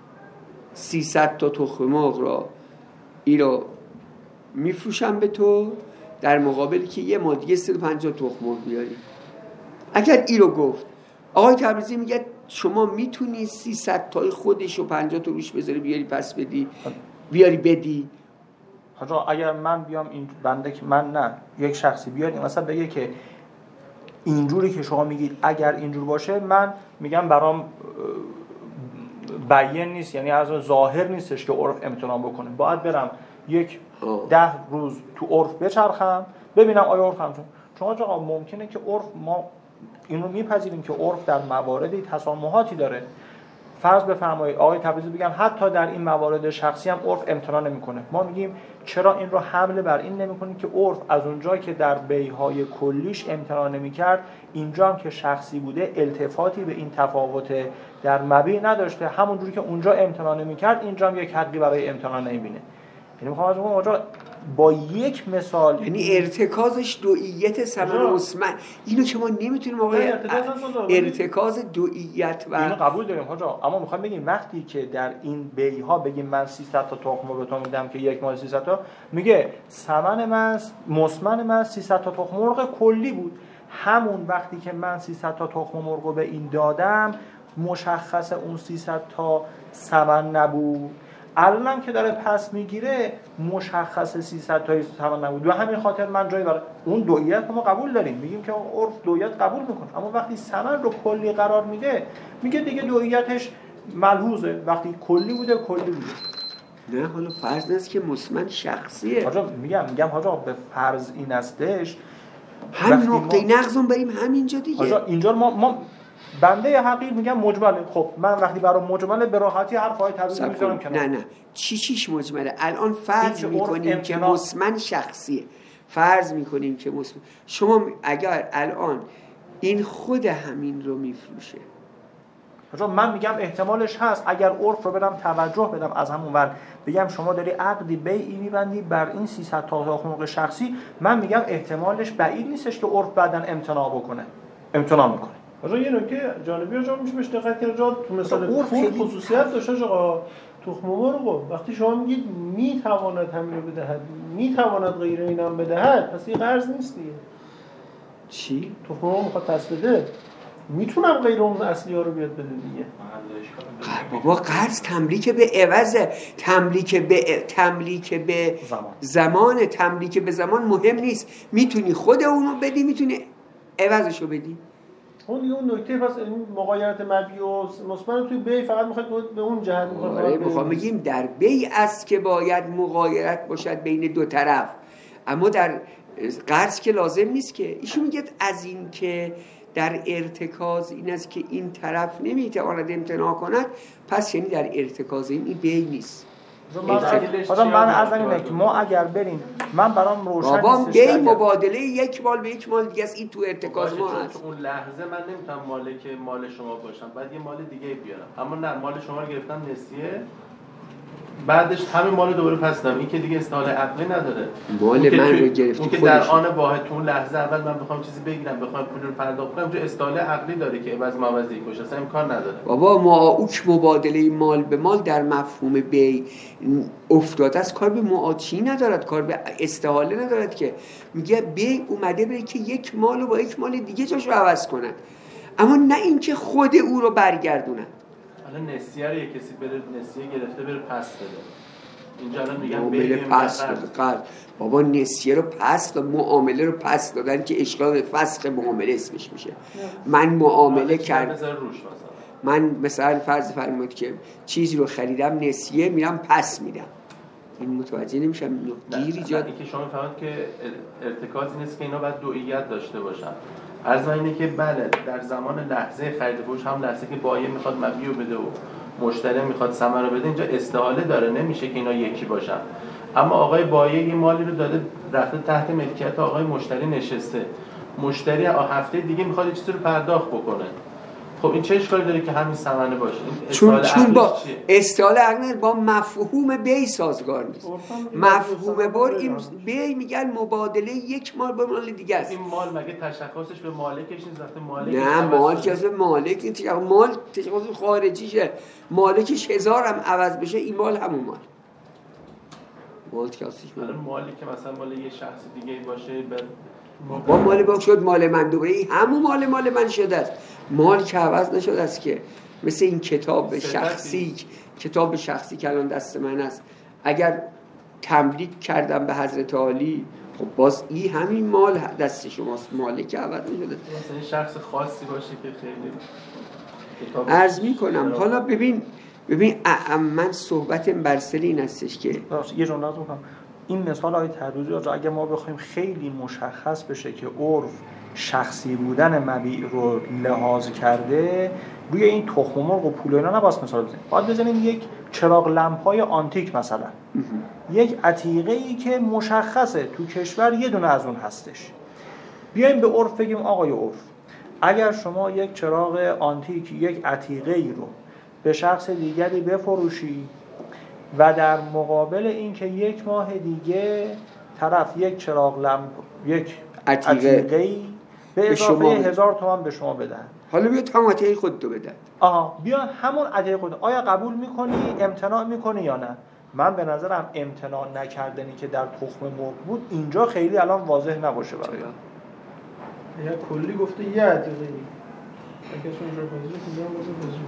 سیصد تا تخم مرغ را ای رو میفروشم به تو در مقابل که یه مادیه صد و پنجاه تخم مرغ بیاری. اگر ای رو گفت، آقای تبریزی میگه شما میتونی سیصد تای خودش و پنجاه تا روش بذاری بیاری پس بدی بیاری بدی، حاجا اگر من بیام این بنده که من نه یک شخصی بیاد مثلا بگه که اینجوری که شما میگید اگر اینجور باشه، من میگم برام بیان نیست، یعنی از ظاهر نیستش که عرف امتناع بکنه، باید برم یک ده روز تو عرف بچرخم ببینم آیا عرف همچون. چون آقا ممکنه که عرف، ما اینو میپذیریم که عرف در مواردی تسامحاتی داره. فرض بفرمایید آقای تبریزی بگن حتی در این موارد شخصی هم عرف امتناع نمیکنه، ما میگیم چرا این رو حمله بر این نمیکنید که عرف از اونجایی که در بیهای کلیش امتناع نمیکرد، اینجا هم که شخصی بوده التفاتی به این تفاوت در مبی نداشته، همونجوری که اونجا امتناع نمیکرد اینجا هم یک حقی برای امتناع نمیبینه. یعنی میخوام از اونجا با یک مثال، یعنی ارتکازش دوئیت ثمر مسمن، اینو که ما نمیتونیم آقای ارتکاز دوئیت و اینو قبول داریم حاجا، اما میخوام بگیم وقتی که در این بیها بگیم من سیصد تا تخم به تو میدم که یک ماه سیصد تا، میگه ثمن من مسمن من سیصد تا تخم مرغ کلی بود، همون وقتی که من سیصد تا تخم مرغ به این دادم مشخص اون سیصد تا ثمن نبود، الانم که داره پس میگیره مشخص سیصد تا ثمن نبود. و همین خاطر من جایی برای اون دوئیت ما قبول داریم، میگیم که عرف دوئیت قبول میکنه، اما وقتی ثمن رو کلی قرار میده میگه دیگه دوئیتش ملحوظه، وقتی کلی بوده کلی بوده. نه حالا فرض نیست که مسمن شخصیه. حاجا میگم میگم حاجا به فرض این استش هم نقطه ما... نقضون بریم همینجا دیگه. حاجا اینجا ما ما بنده حقیر میگم مجمله. خب من وقتی برای مجمله به راحتی حرفای تبریزی میذارم کنار. نه نه چی چیش مجمله؟ الان فرض میکنیم که مسمن شخصیه، فرض میکنیم که مسمن، شما اگر الان این خود همین رو میفروشه، حاجا من میگم احتمالش هست اگر عرف رو برم توجه بدم از همون ور بگم شما داری عقدی بیعی میبندی بر این سیصد تا حقوق شخصی، من میگم احتمالش بعید نیستش که عرف بعدن امتناع بکنه، امتناع میکنه. حالا یه نکته جانبی جا میشه بهش دقت کرد، جا تو مثال پول خصوصیت داشته آقا تخم مرغ، وقتی شما میگید میتواند همین رو بدهد، میتواند غیر اینم بدهد، پس این قرض نیست دیگه. چی؟ تخم مرغ میخواد پس بده، میتونم غیر اون اصلی ها رو بیاد بده دیگه. بابا قرض تملیک به عوضه، تملیک به تملیک به زمان. زمان تملیک به زمان مهم نیست، میتونی خود اونو بدی، میتونی عوضشو بدی. اون دیگه اون نکته، پس این مغایرت مبی و مسمن توی بی فقط میخواد به اون جهت میخواد. آره میخوام بگیم در بی است که باید مغایرت باشد بین دو طرف، اما در قرض که لازم نیست که. ایشون میگه از این که در ارتکاز این است که این طرف نمیتواند امتناع کند، پس یعنی در ارتکاز این این بی نیست. حالا من از اینه که ما اگر بریم، من برام روشن نیست بابا بی مبادله یک مال به یک مال دیگه است، این تو ارتکاز ما هست. اون لحظه من نمیتونم مالک مال شما باشم، بعد یه مال دیگه بیارم، اما نه مال شما رو گرفتم نسیه، بعدش همین مال دوباره پس دادم، این که دیگه استحاله عقلی نداره. مال من رو گرفتی، اون که در آن واحد تو اون لحظه اول من بخوام چیزی بگیرم، بخوام پول رو پرداخت کنم، جو استحاله عقلی داره که عوض معوضی باشه، اصلا امکان نداره. بابا معاوک مبادله مال به مال در مفهوم بی افتاده است، کار به معاچی ندارد، کار به استحاله ندارد، که میگه بی اومده بره که یک مال رو با یک مال دیگه جاشو عوض کنن، اما نه اینکه خود او رو برگردونن. حالا نسیه رو یک کسی بره نسیه گرفته بره پس بده، اینجا الان میگم بره پس بده. بابا نسیه رو پس داد، معامله رو پس دادن که اشکال فسخ معامله اسمش میشه. من معامله کردم، من مثلا فرض فرمایید که چیزی رو خریدم نسیه، میرم پس میدم، این متوجه نمیشم گیر ایجاد. اینکه شما فهمید که ارتکاز نیست که اینا باید دوئیت داشته باشن. عرض اینه که بله در زمان لحظه خرید فروش، هم لحظه که بایع میخواد مبیع رو بده و مشتری میخواد ثمر رو بده، اینجا استحاله داره، نمیشه که اینا یکی باشن. اما آقای بایع یه مالی رو داده رفته تحت ملکیت آقای مشتری نشسته، مشتری هفته دیگه میخواد چیزی رو پرداخت بکنه، خب این چه اشکالی داره که همین ثمنه باشه؟ چون چون با استحاله عقلی با مفهوم بی سازگار نیست. مفهوم بر این بی میگن مبادله یک مال به مال دیگه است. این مال مگه تشخصش به مالکش نیست؟ وقتی مالک نه مال که اصلا مالک نیست، مال تشخص خارجیشه، مالکش هزار هم عوض بشه این مال همون مال. مال که اصلیش مال مالی که مثلا مال یه شخص دیگه باشه به با مال با شد مال من دوباره این همون مال مال من شده است، مال که عوض نشده است که. مثل این کتاب شخصی، کتاب شخصی که الان دست من است، اگر تملیک کردم به حضرت عالی، خب باز این همین مال دست شماست، مالک عوض می‌شده. مثلا شخص خاصی باشه که خیلی عرض میکنم. حالا ببین ببین من صحبتم بر سر این هستش که یه جمله رو میگم. این مثال های تدریجی رو اگه ما بخوایم خیلی مشخص بشه که عرف شخصی بودن مبیع رو لحاظ کرده، روی این تخم مرغ و پول و اینا نباید مثال بزنیم. باید بزنیم یک چراغ لمپای آنتیک مثلا، یک عتیقه ای که مشخصه تو کشور یه دونه از اون هستش. بیایم به عرف بگیم آقای عرف، اگر شما یک چراغ آنتیک، یک عتیقه ای رو به شخص دیگری بفروشی و در مقابل این که یک ماه دیگه طرف یک چراغ لمپ، یک عتیقه ای به اضافه هزار تومان به شما بدن، حالا بیا هم عتیقه خود رو بدن. آها بیا همون عتیقه خود، آیا قبول میکنی، امتناع میکنی یا نه؟ من به نظرم امتناع نکردنی که در تخم مرغ بود اینجا خیلی الان واضح نباشه برای یا کلی گفته یه عتیقه ای اگه اونجا پذیرش میگم واسه پذیرش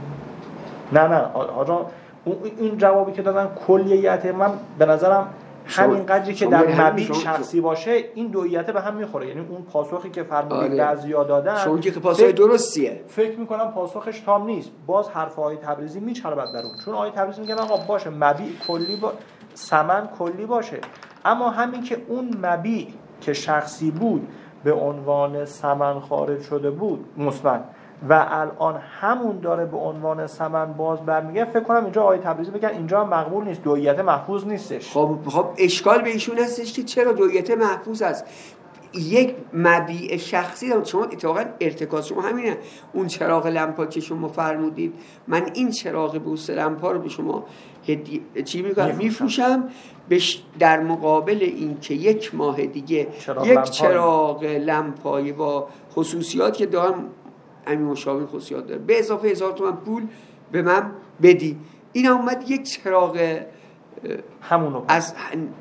نه نه آقا این جوابی که دادن کلیت، من به نظرم همین قدری که در مبیع شخصی باشه این دویته به هم میخوره. یعنی اون پاسخی که فرمودید بعضیا دادن چون که پاسخ درستیه، فکر میکنم پاسخش تام نیست. باز حرف آقای تبریزی میچربد در اون، چون آقای تبریزی میگن آقا باشه مبیع کلی با ثمن کلی باشه، اما همین که اون مبیع که شخصی بود به عنوان ثمن خارج شده بود مثبت و الان همون داره به عنوان ثمن باز برمیگرده، فکر کنم اینجا آقای تبریزی بگن اینجا مقبول نیست، دویت محفوظ نیستش. خب خب اشکال به ایشون هستش که چرا دویت محفوظ است؟ یک مبیع شخصی دارم. شما اتفاقا ارتکاز شما همینه. اون چراغ لمپا که شما فرمودید، من این چراغ بوس لمپا رو به شما هدیه چی میگم میفروشم بش در مقابل این که یک ماه دیگه چراغ یک لمپای. چراغ لمپای با خصوصیات که دارم همین مشابه خصوصیات داره به اضافه هزار تومان پول به من بدی. این اومد یک چراغ همونو از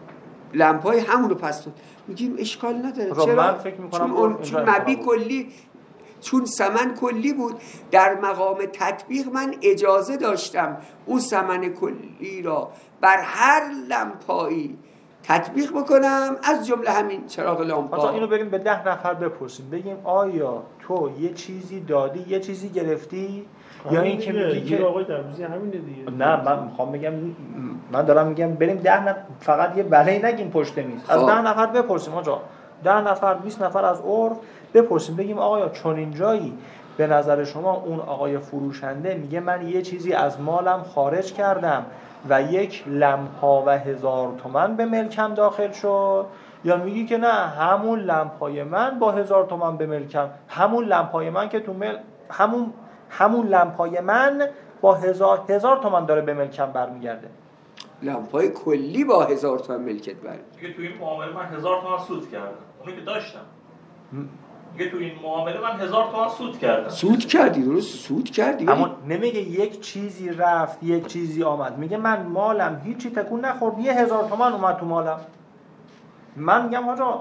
لمپای همونو پس داد. میگیم اشکال نداره. چرا؟ من فکر میکنم چون, چون مبی کلی، چون ثمن کلی بود، در مقام تطبیق من اجازه داشتم اون ثمن کلی را بر هر لمپایی تطبیق بکنم، از جمله همین چراغ لامپا. حالا اینو بریم به ده نفر بپرسیم، بگیم آیا تو یه چیزی دادی، یه چیزی گرفتی، یا این که میگی که آقای تبریزی همینه دیگه؟ نه من میخوام بگم، من دارم میگم بریم ده نفر، فقط یه بلایی نگیم پشت میز، از ده نفر بپرسیم. آقا ده نفر بیست نفر از عرف بپرسیم، بگیم آقا چون این جایی به نظر شما اون آقای فروشنده میگه من یه چیزی از مالم خارج کردم و یک لمپا و هزار تومن به ملکم داخل شد، یا میگی که نه همون لمپای من با هزار تومن به ملکم، همون لمپای من که تو مل همون همون لمپای من با هزار هزار تومن داره به ملکم برمیگرده. لمپای کلی با هزار تومن ملکت برمیگرده. دیگه تو این معامله من هزار تومن سود کردم، اونی که داشتم. دیگه تو این معامله من هزار تومن سود کردم. سود کردی، درست سود کردی. اما نمیگه یک چیزی رفت یک چیزی آمد، میگه من مالم هیچی تکون نخورد، یه هزار تومن اومد تو مالم. من میگم آقا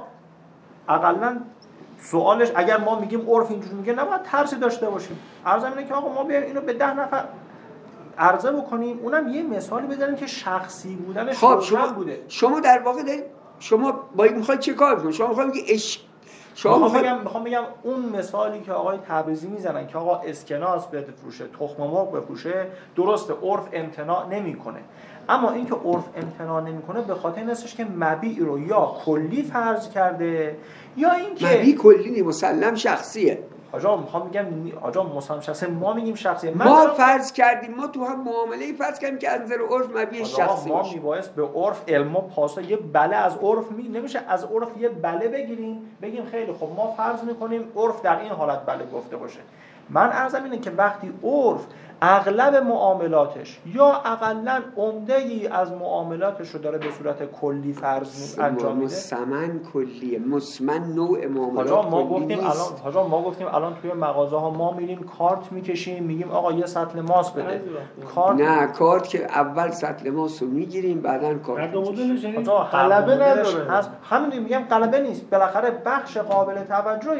اقلن سوالش اگر ما میگیم عرف اینجوری میگه نباید ترسی داشته باشیم. عرض اینه که آقا ما بیایم اینو به ده نفر عرضه بکنیم، اونم یه مثالی بزنیم که شخصی بودنش خب شما بوده. شما در واقع دارید، شما باید میخواید چه کار کنید؟ شما میخواید بگید اش شما میخوام بگم میخوام بگم اون مثالی که آقای تبریزی میزنن که آقا اسکناس بفروشه، تخم مرغ بفروشه، درسته عرف امتناع نمیکنه، اما اینکه عرف امتناع نمیکنه به خاطر این هستش که مبیع رو یا کلی فرض کرده یا اینکه مبیع کلی نیست، مسلم شخصیه. آجا میخوام بگم آجا مسلم شخصی، ما میگیم شخصیه، ما فرض کردیم، ما تو هم معامله فرض کردیم که از نظر عرف مبیع شخصی ما میبایست به عرف علم و پاسا یه بله از عرف می نمیشه از عرف یه بله بگیریم بگیم خیلی خب ما فرض میکنیم عرف در این حالت بله گفته باشه. من عرضم اینه که وقتی عرف اغلب معاملاتش یا اقلن عمده‌ای از معاملاتش رو داره به صورت کلی فرض انجام میده، ثمن کلیه، مسمن نوع معاملات حاجا ما گفتیم الان حاجا ما گفتیم الان توی مغازه ها ما میریم کارت میکشیم میگیم آقا یه سطل ماست بده. کارت نه کارت که اول سطل ماست رو میگیریم بعدن کارت. هر دو مدلش یعنی غلبه نداره. همین میگم غلبه نیست، بالاخره بخش قابل توجهی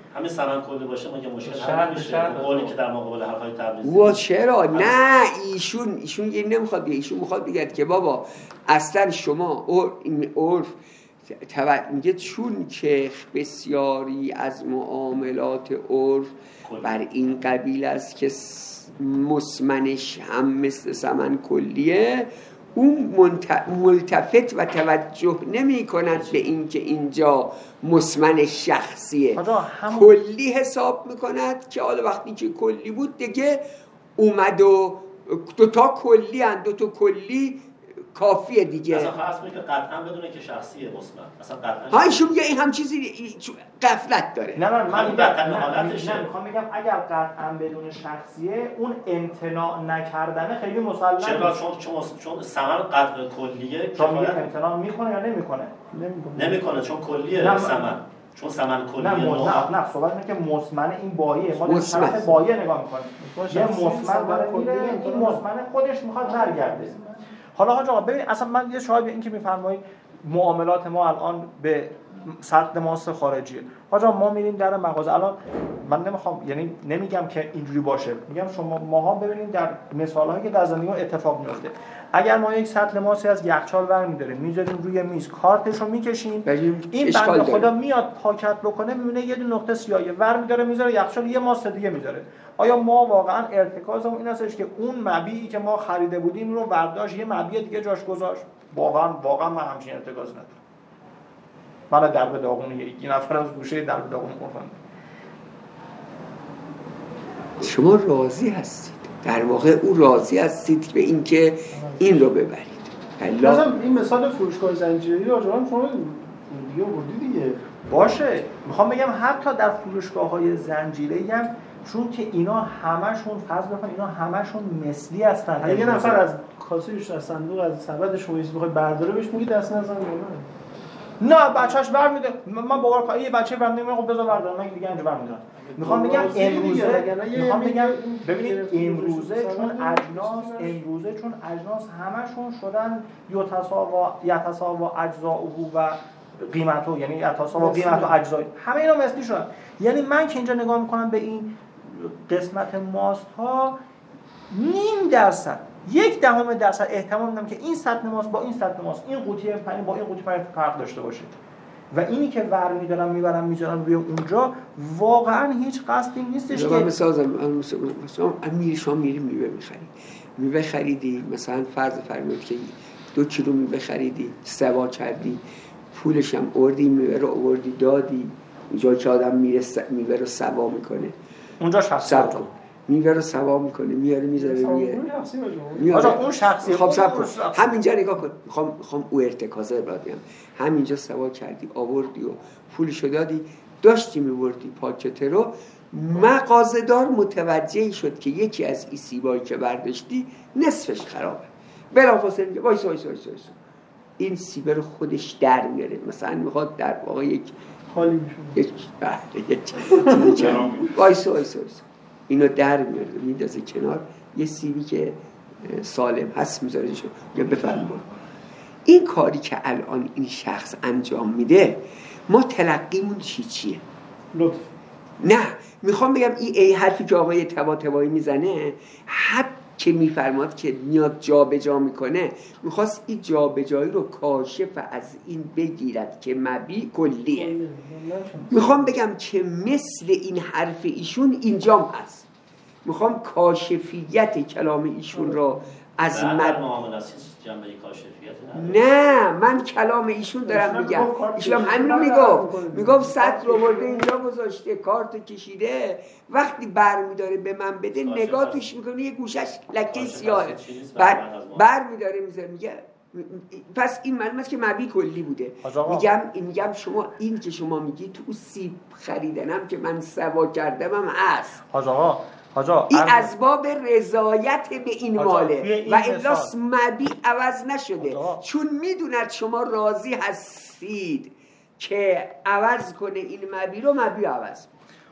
همین ثمن کلی باشه ما که مشکل حل نمیشه. قولی که در مقابل حرفای تبریزی و چرا نه ایشون ایشون یه نمیخواد بگه، ایشون میخواد بگه که بابا اصلا شما عرف میگه چون که بسیاری از معاملات عرف بر این قبیل است که مسمنش هم مثل ثمن کلیه، اون ملتفت و توجه نمی کند به این که اینجا مسمن شخصیه، کلی حساب می کند که حالا وقتی که کلی بود دیگه اومد و دوتا کلی هن دوتا کلی کافیه دیگه. اصلا فرض کنید که قطعا بدونه که شخصیه مسمن، اصلا قطعا ها ایشون میگه این هم چیزی غفلت داره. نه من من میگم میخوام بگم اگر قطعا بدون شخصیه اون امتناع نکردن خیلی مسلمه. چرا؟ چون چون چون ثمن قطع کلیه چون میگه امتناع میکنه یا نمیکنه؟ نمیکنه نمیکنه چون کلیه ثمن، چون ثمن کلیه. نه نه نه صحبت اینه که مسمن این باییه، ما در طرف باییه نگاه میکنیم. یه مسمن داره میره، این مسمن خودش میخواد برگرده. حالا حاج آقا ببین اصلا من یه شاید این که میفرمایید معاملات ما الان به سطح ماست خارجیه. حاج آقا ما میریم در مغازه، الان من نمیخوام یعنی نمیگم که اینجوری باشه، میگم شما ماها ببینید در مثالهایی که در زندگی اتفاق میفته، اگر ما یک سطل ماسی از یخچال برمی‌داریم میذاریم روی میز، کارتشو میکشیم، این بنده خدا میاد پاکت بکنه میبینه یه دونه نقطه سیاهه، ورمی‌داره میذاره یخچال، یه ماست دیگه میذاره. آیا ما واقعا ارتکازمون این هستش که اون مبیعی که ما خریده بودیم رو برداشت یه مبیع دیگه جاش گذاشت؟ واقعا واقعا من همچین ارتکاز ندارم. من در به داغون یکی نفر از گوشه در به داغون گفتم. شما راضی هستید، در واقع او راضی هستید به اینکه این رو ببرید. مثلا این مثال فروشگاه زنجیره‌ای رو آجران شما دیگه بردی دیگه باشه. میخوام بگم حتی در فروشگاه‌های زنجیره‌ای هم چون که اینا همشون فرض بکنید اینا همشون مثلی هستن. اگه یه نفر از کاسهش از صندوق از سبد شما چیزی بخواد برداره بهش میگی دست نزن نه نه بچه‌ش برمی‌ده. من باور کنم یه بچه برمی‌ده میگم خب بذار بردار، من دیگه اینجا برمی‌دارم. میخوام بگم امروزه میخوام بگم ببینید امروزه چون اجناس امروزه چون اجناس همشون شدن یتساوا یتساوا اجزاءه و قیمتو، یعنی یتساوا قیمت و اجزا، همه اینا مثلی شدن. یعنی من که اینجا نگاه میکنم به این قسمت ماست ها نیم درصد یک دهم درصد احتمال میدم که این سطح ماست با این سطح ماست این قوطی پنیر با این قوطی پنیر فرق داشته باشه و اینی که ور میدارم میبرم میذارم روی اونجا واقعا هیچ قصدی نیستش که مثلا مثلا امیر شما میری میوه میخری میوه خریدی مثلا فرض فرمایید که دو کیلو میوه خریدی سوا کردی پولش هم آوردی میوه رو آوردی دادی اونجا که آدم میره میوه رو سوا میکنه اونجا شخصی اونجا میوه رو سوا میکنه میاره میذاره روی آجا اون شخصی خب صبر کن همینجا نگاه کن میخوام میخوام او ارتکازه را بگم همینجا سوا کردی آوردی و پولشو دادی داشتی میبردی پاکت رو مغازه‌دار متوجه شد که یکی از این سیبایی که برداشتی نصفش خرابه بلافاصله میگه وایس وایس وایس وایس این سیب رو خودش در میاره مثلا میخواد در واقع یک خالی میشه یک یک وایس وایس وایس اینو در میاره میندازه کنار یه سیبی که سالم هست میذارهشو یا بفرمایید این کاری که الان این شخص انجام میده ما تلقیمون چی چیه لطف نه میخوام بگم این ای حرفی که آقای طباطبایی میزنه حد که میفرماد که میاد جا به جا میکنه میخواست این جا به جایی رو کاشف از این بگیرد که مبیع کلیه میخوام بگم که مثل این حرف ایشون اینجام هست میخوام کاشفیت کلام ایشون رو از مد معاملات جنبه کاشفیت نه من کلام ایشون دارم میگم ایشون هم همین رو میگفت میگفت سطر رو برده اینجا گذاشته کارت کشیده وقتی بر میداره به من بده نگاه توش میکنه یه گوشش لکه سیاهه بر, بر میداره میذاره میگه پس این معلومه که مبیع کلی بوده میگم میگم شما این که شما میگی تو سیب خریدنم که من سوا کردم هم هست حاج آقا حاجا این اسباب رضایت به این ماله و الاس مبیع عوض نشده حاجا. چون میدوند شما راضی هستید که عوض کنه این مبیع رو مبیع عوض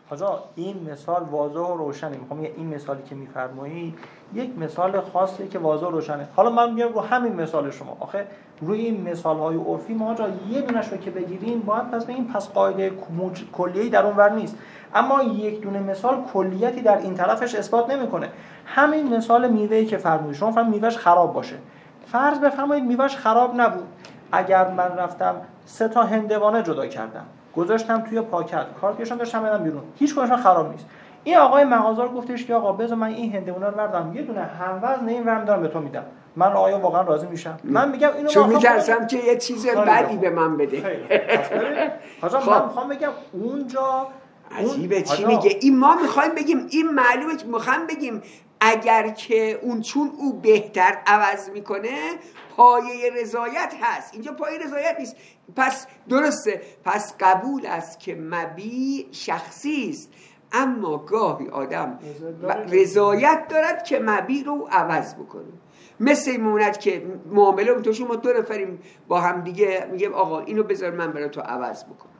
حاجا این مثال واضح و روشنه. میخوام یه این مثالی که میفرمایید یک مثال خاصیه که واضح و روشنه. حالا من میگم رو همین مثال شما، آخه روی این مثال‌های عرفی ما حاجا یه دونش رو که بگیریم باید پس بگیم پس قاعده کلیه‌ای در اون ور نیست، اما یک دونه مثال کلیتی در این طرفش اثبات نمیکنه. همین مثال میوه‌ای که فرمودید، شما فرمودید میوهش خراب باشه، فرض بفرمایید میوهش خراب نبود، اگر من رفتم سه تا هندوانه جدا کردم گذاشتم توی پاکت، کارتشون داشتم بدم بیرون، هیچ کدومشون خراب نیست. این آقای مغازه‌دار گفتش که آقا بذار من این هندوانه رو بردارم یه دونه هموزن این ورم دارم به تو میدم، من آیا واقعا راضی میشم؟ من میگم اینو چون میترسم که یه چیز بدی به من بده. حاجا من میخوام بگم اونجا عجیبه چی میگه این. ما میخوایم بگیم این معلومه، میخوام بگیم اگر که اون چون او بهتر عوض میکنه پایه رضایت هست، اینجا پایه رضایت نیست. پس درسته، پس قبول است که مبیع شخصی است، اما گاهی آدم رضایت دارد که مبیع رو عوض بکنه. مثل این مونت که معامله اون تو شما دو نفریم با هم دیگه میگم آقا اینو بذار من برای تو عوض بکنم.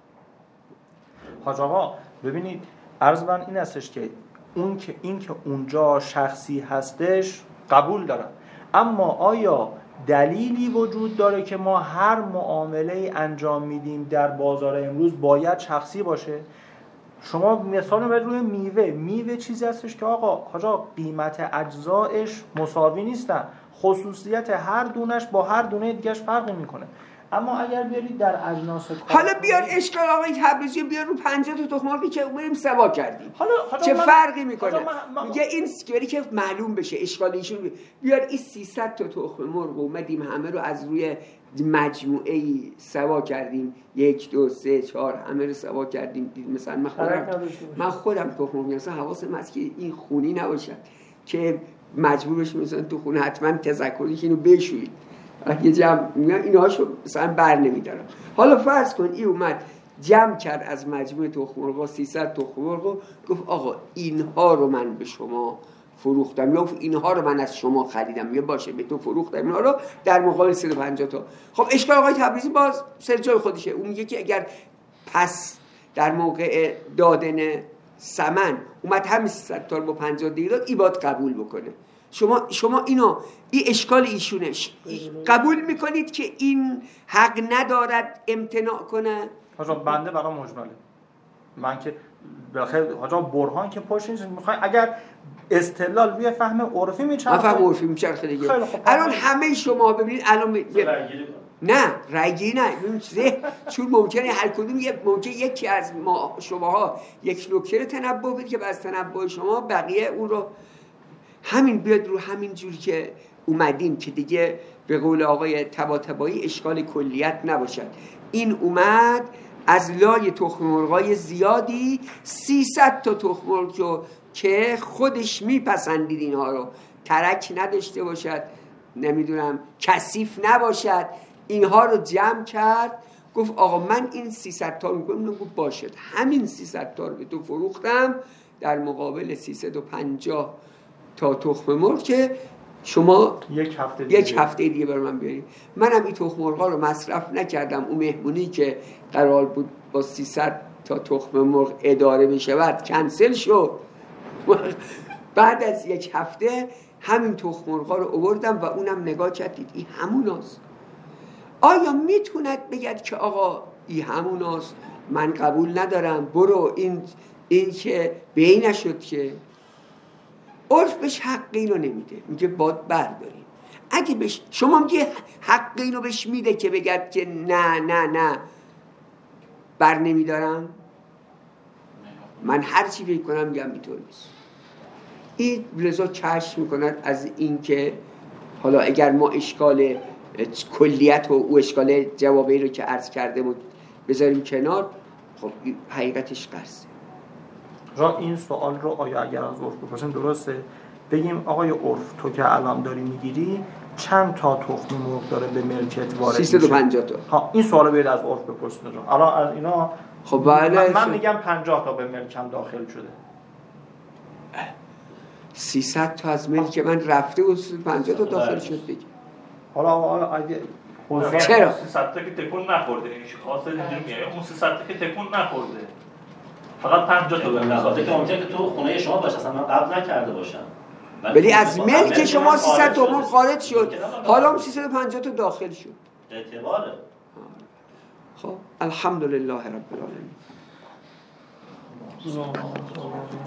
حاج آقا ببینید عرض من این هستش که اون که این که اونجا شخصی هستش قبول دارم، اما آیا دلیلی وجود داره که ما هر معامله انجام میدیم در بازار امروز باید شخصی باشه؟ شما مثال رو روی میوه، میوه چیزی هستش که آقا حاجا قیمت اجزایش مساوی نیستن، خصوصیت هر دونش با هر دونه دیگهش فرق میکنه. اما اگر بیارید در اجناس حالا بیار اشکال آقای تبریزی بیار رو پنجاه تا تخم مرغی که بریم سوا کردیم، حالا چه من... فرقی میکنه؟ من... میگه این سکوری که معلوم بشه اشکال ایشون بیار این سیصد تا تخم مرغ اومدیم همه رو از روی مجموعه سوا کردیم، یک دو سه چهار همه رو سوا کردیم. مثلا من خودم من خودم تخم مرغ مثلا حواسم هست که این خونی نباشد که مجبور بشیم مثلا تو خونه حتما تذکری که اینو بشویید. یه جمع میگن اینهاشو مثلا بر نمیدارم. حالا فرض کن این اومد جمع کرد از مجموعه تخم مرغ سیصد تخم مرغ، گفت آقا اینها رو من به شما فروختم یا اینها رو من از شما خریدم، یا باشه به تو فروختم اینها رو در مقابل صد و پنجاه تا. خب اشکال آقای تبریزی باز سر جای خودشه، اون میگه که اگر پس در موقع دادن ثمن اومد همین سیصد تا رو با پنجاه دقیقه ای باید قبول بکنه. شما شما اینو این اشکال ایشونه قبول میکنید که این حق ندارد امتناع کنه؟ حاجا بنده برام مجمله، من که بخیر حاجا برهان که پشت نیست، میخوای اگر استدلال بیه فهم عرفی میچرخه، من فهم عرفی میچرخه دیگه. الان همه شما ببینید الان ب... نه رایگیری نه چون ممکنه هر کدوم یه ممکنه یکی از ما شماها یک نکته تنبؤ بده که از تنبؤ شما بقیه اون رو همین بیاد رو همین جوری که اومدیم که دیگه به قول آقای طباطبایی اشکال کلیت نباشد. این اومد از لای تخم مرغای زیادی سیصد تا تخم مرغ که خودش میپسندید اینها رو ترک نداشته باشد، نمیدونم کثیف نباشد، اینها رو جمع کرد، گفت آقا من این سیصد تا رو میکنم. گفت باشد همین سیصد تا رو به تو فروختم در مقابل سیصد و پنجاه تا تخم مرغ که شما یک هفته دیگه, یک هفته دیگه برای من بیارید. منم این تخم مرغا رو مصرف نکردم، اون مهمونی که قرار بود با سیصد تا تخم مرغ اداره بشود کنسل شد. بعد از یک هفته همین تخم مرغا رو آوردم و اونم نگاه کردید این هموناست. آیا میتوند بگید که آقا این هموناست من قبول ندارم برو این این که بی نشد؟ که عرف بهش حق اینو نمیده، میگه باد برداریم. اگه بهش شما میگه حق اینو بهش میده که بگید که نه نه نه بر نمیدارم، من هر چی فکر کنم میگم اینطور نیست. این لذا کشف میکند از این که حالا اگر ما اشکال کلیت و او اشکال جوابی رو که عرض کرده بود بذاریم کنار، خب حقیقتش قرصه. را این سوال رو آیا اگر از عرف بپرسیم درسته؟ بگیم آقای عرف تو که الان داری میگیری چند تا تخم مرغ داره به ملکت وارد میشه؟ سیصد و پنجاه تا. ها این سوالو بیاید از عرف بپرسید. الان از اینا خب بله من, من میگم پنجاه تا به ملکم داخل شده. سیصد تا از ملک من رفته و پنجاه تا داخل شد دیگه. حالا آقا اگه چرا سیصد تا که تکون نخورده، این خاصه اینجوری میاد اون سیصد تا که تکون نخورده. فقط پنجاه تا به خاطر که ممکنه که تو خونه شما باشه اصلا من قبض نکرده باشم، ولی از ملک شما سیصد تومان خارج شد، حالا هم سیصد و پنجاه تا داخل شد. اعتباره. خب الحمدلله رب العالمین.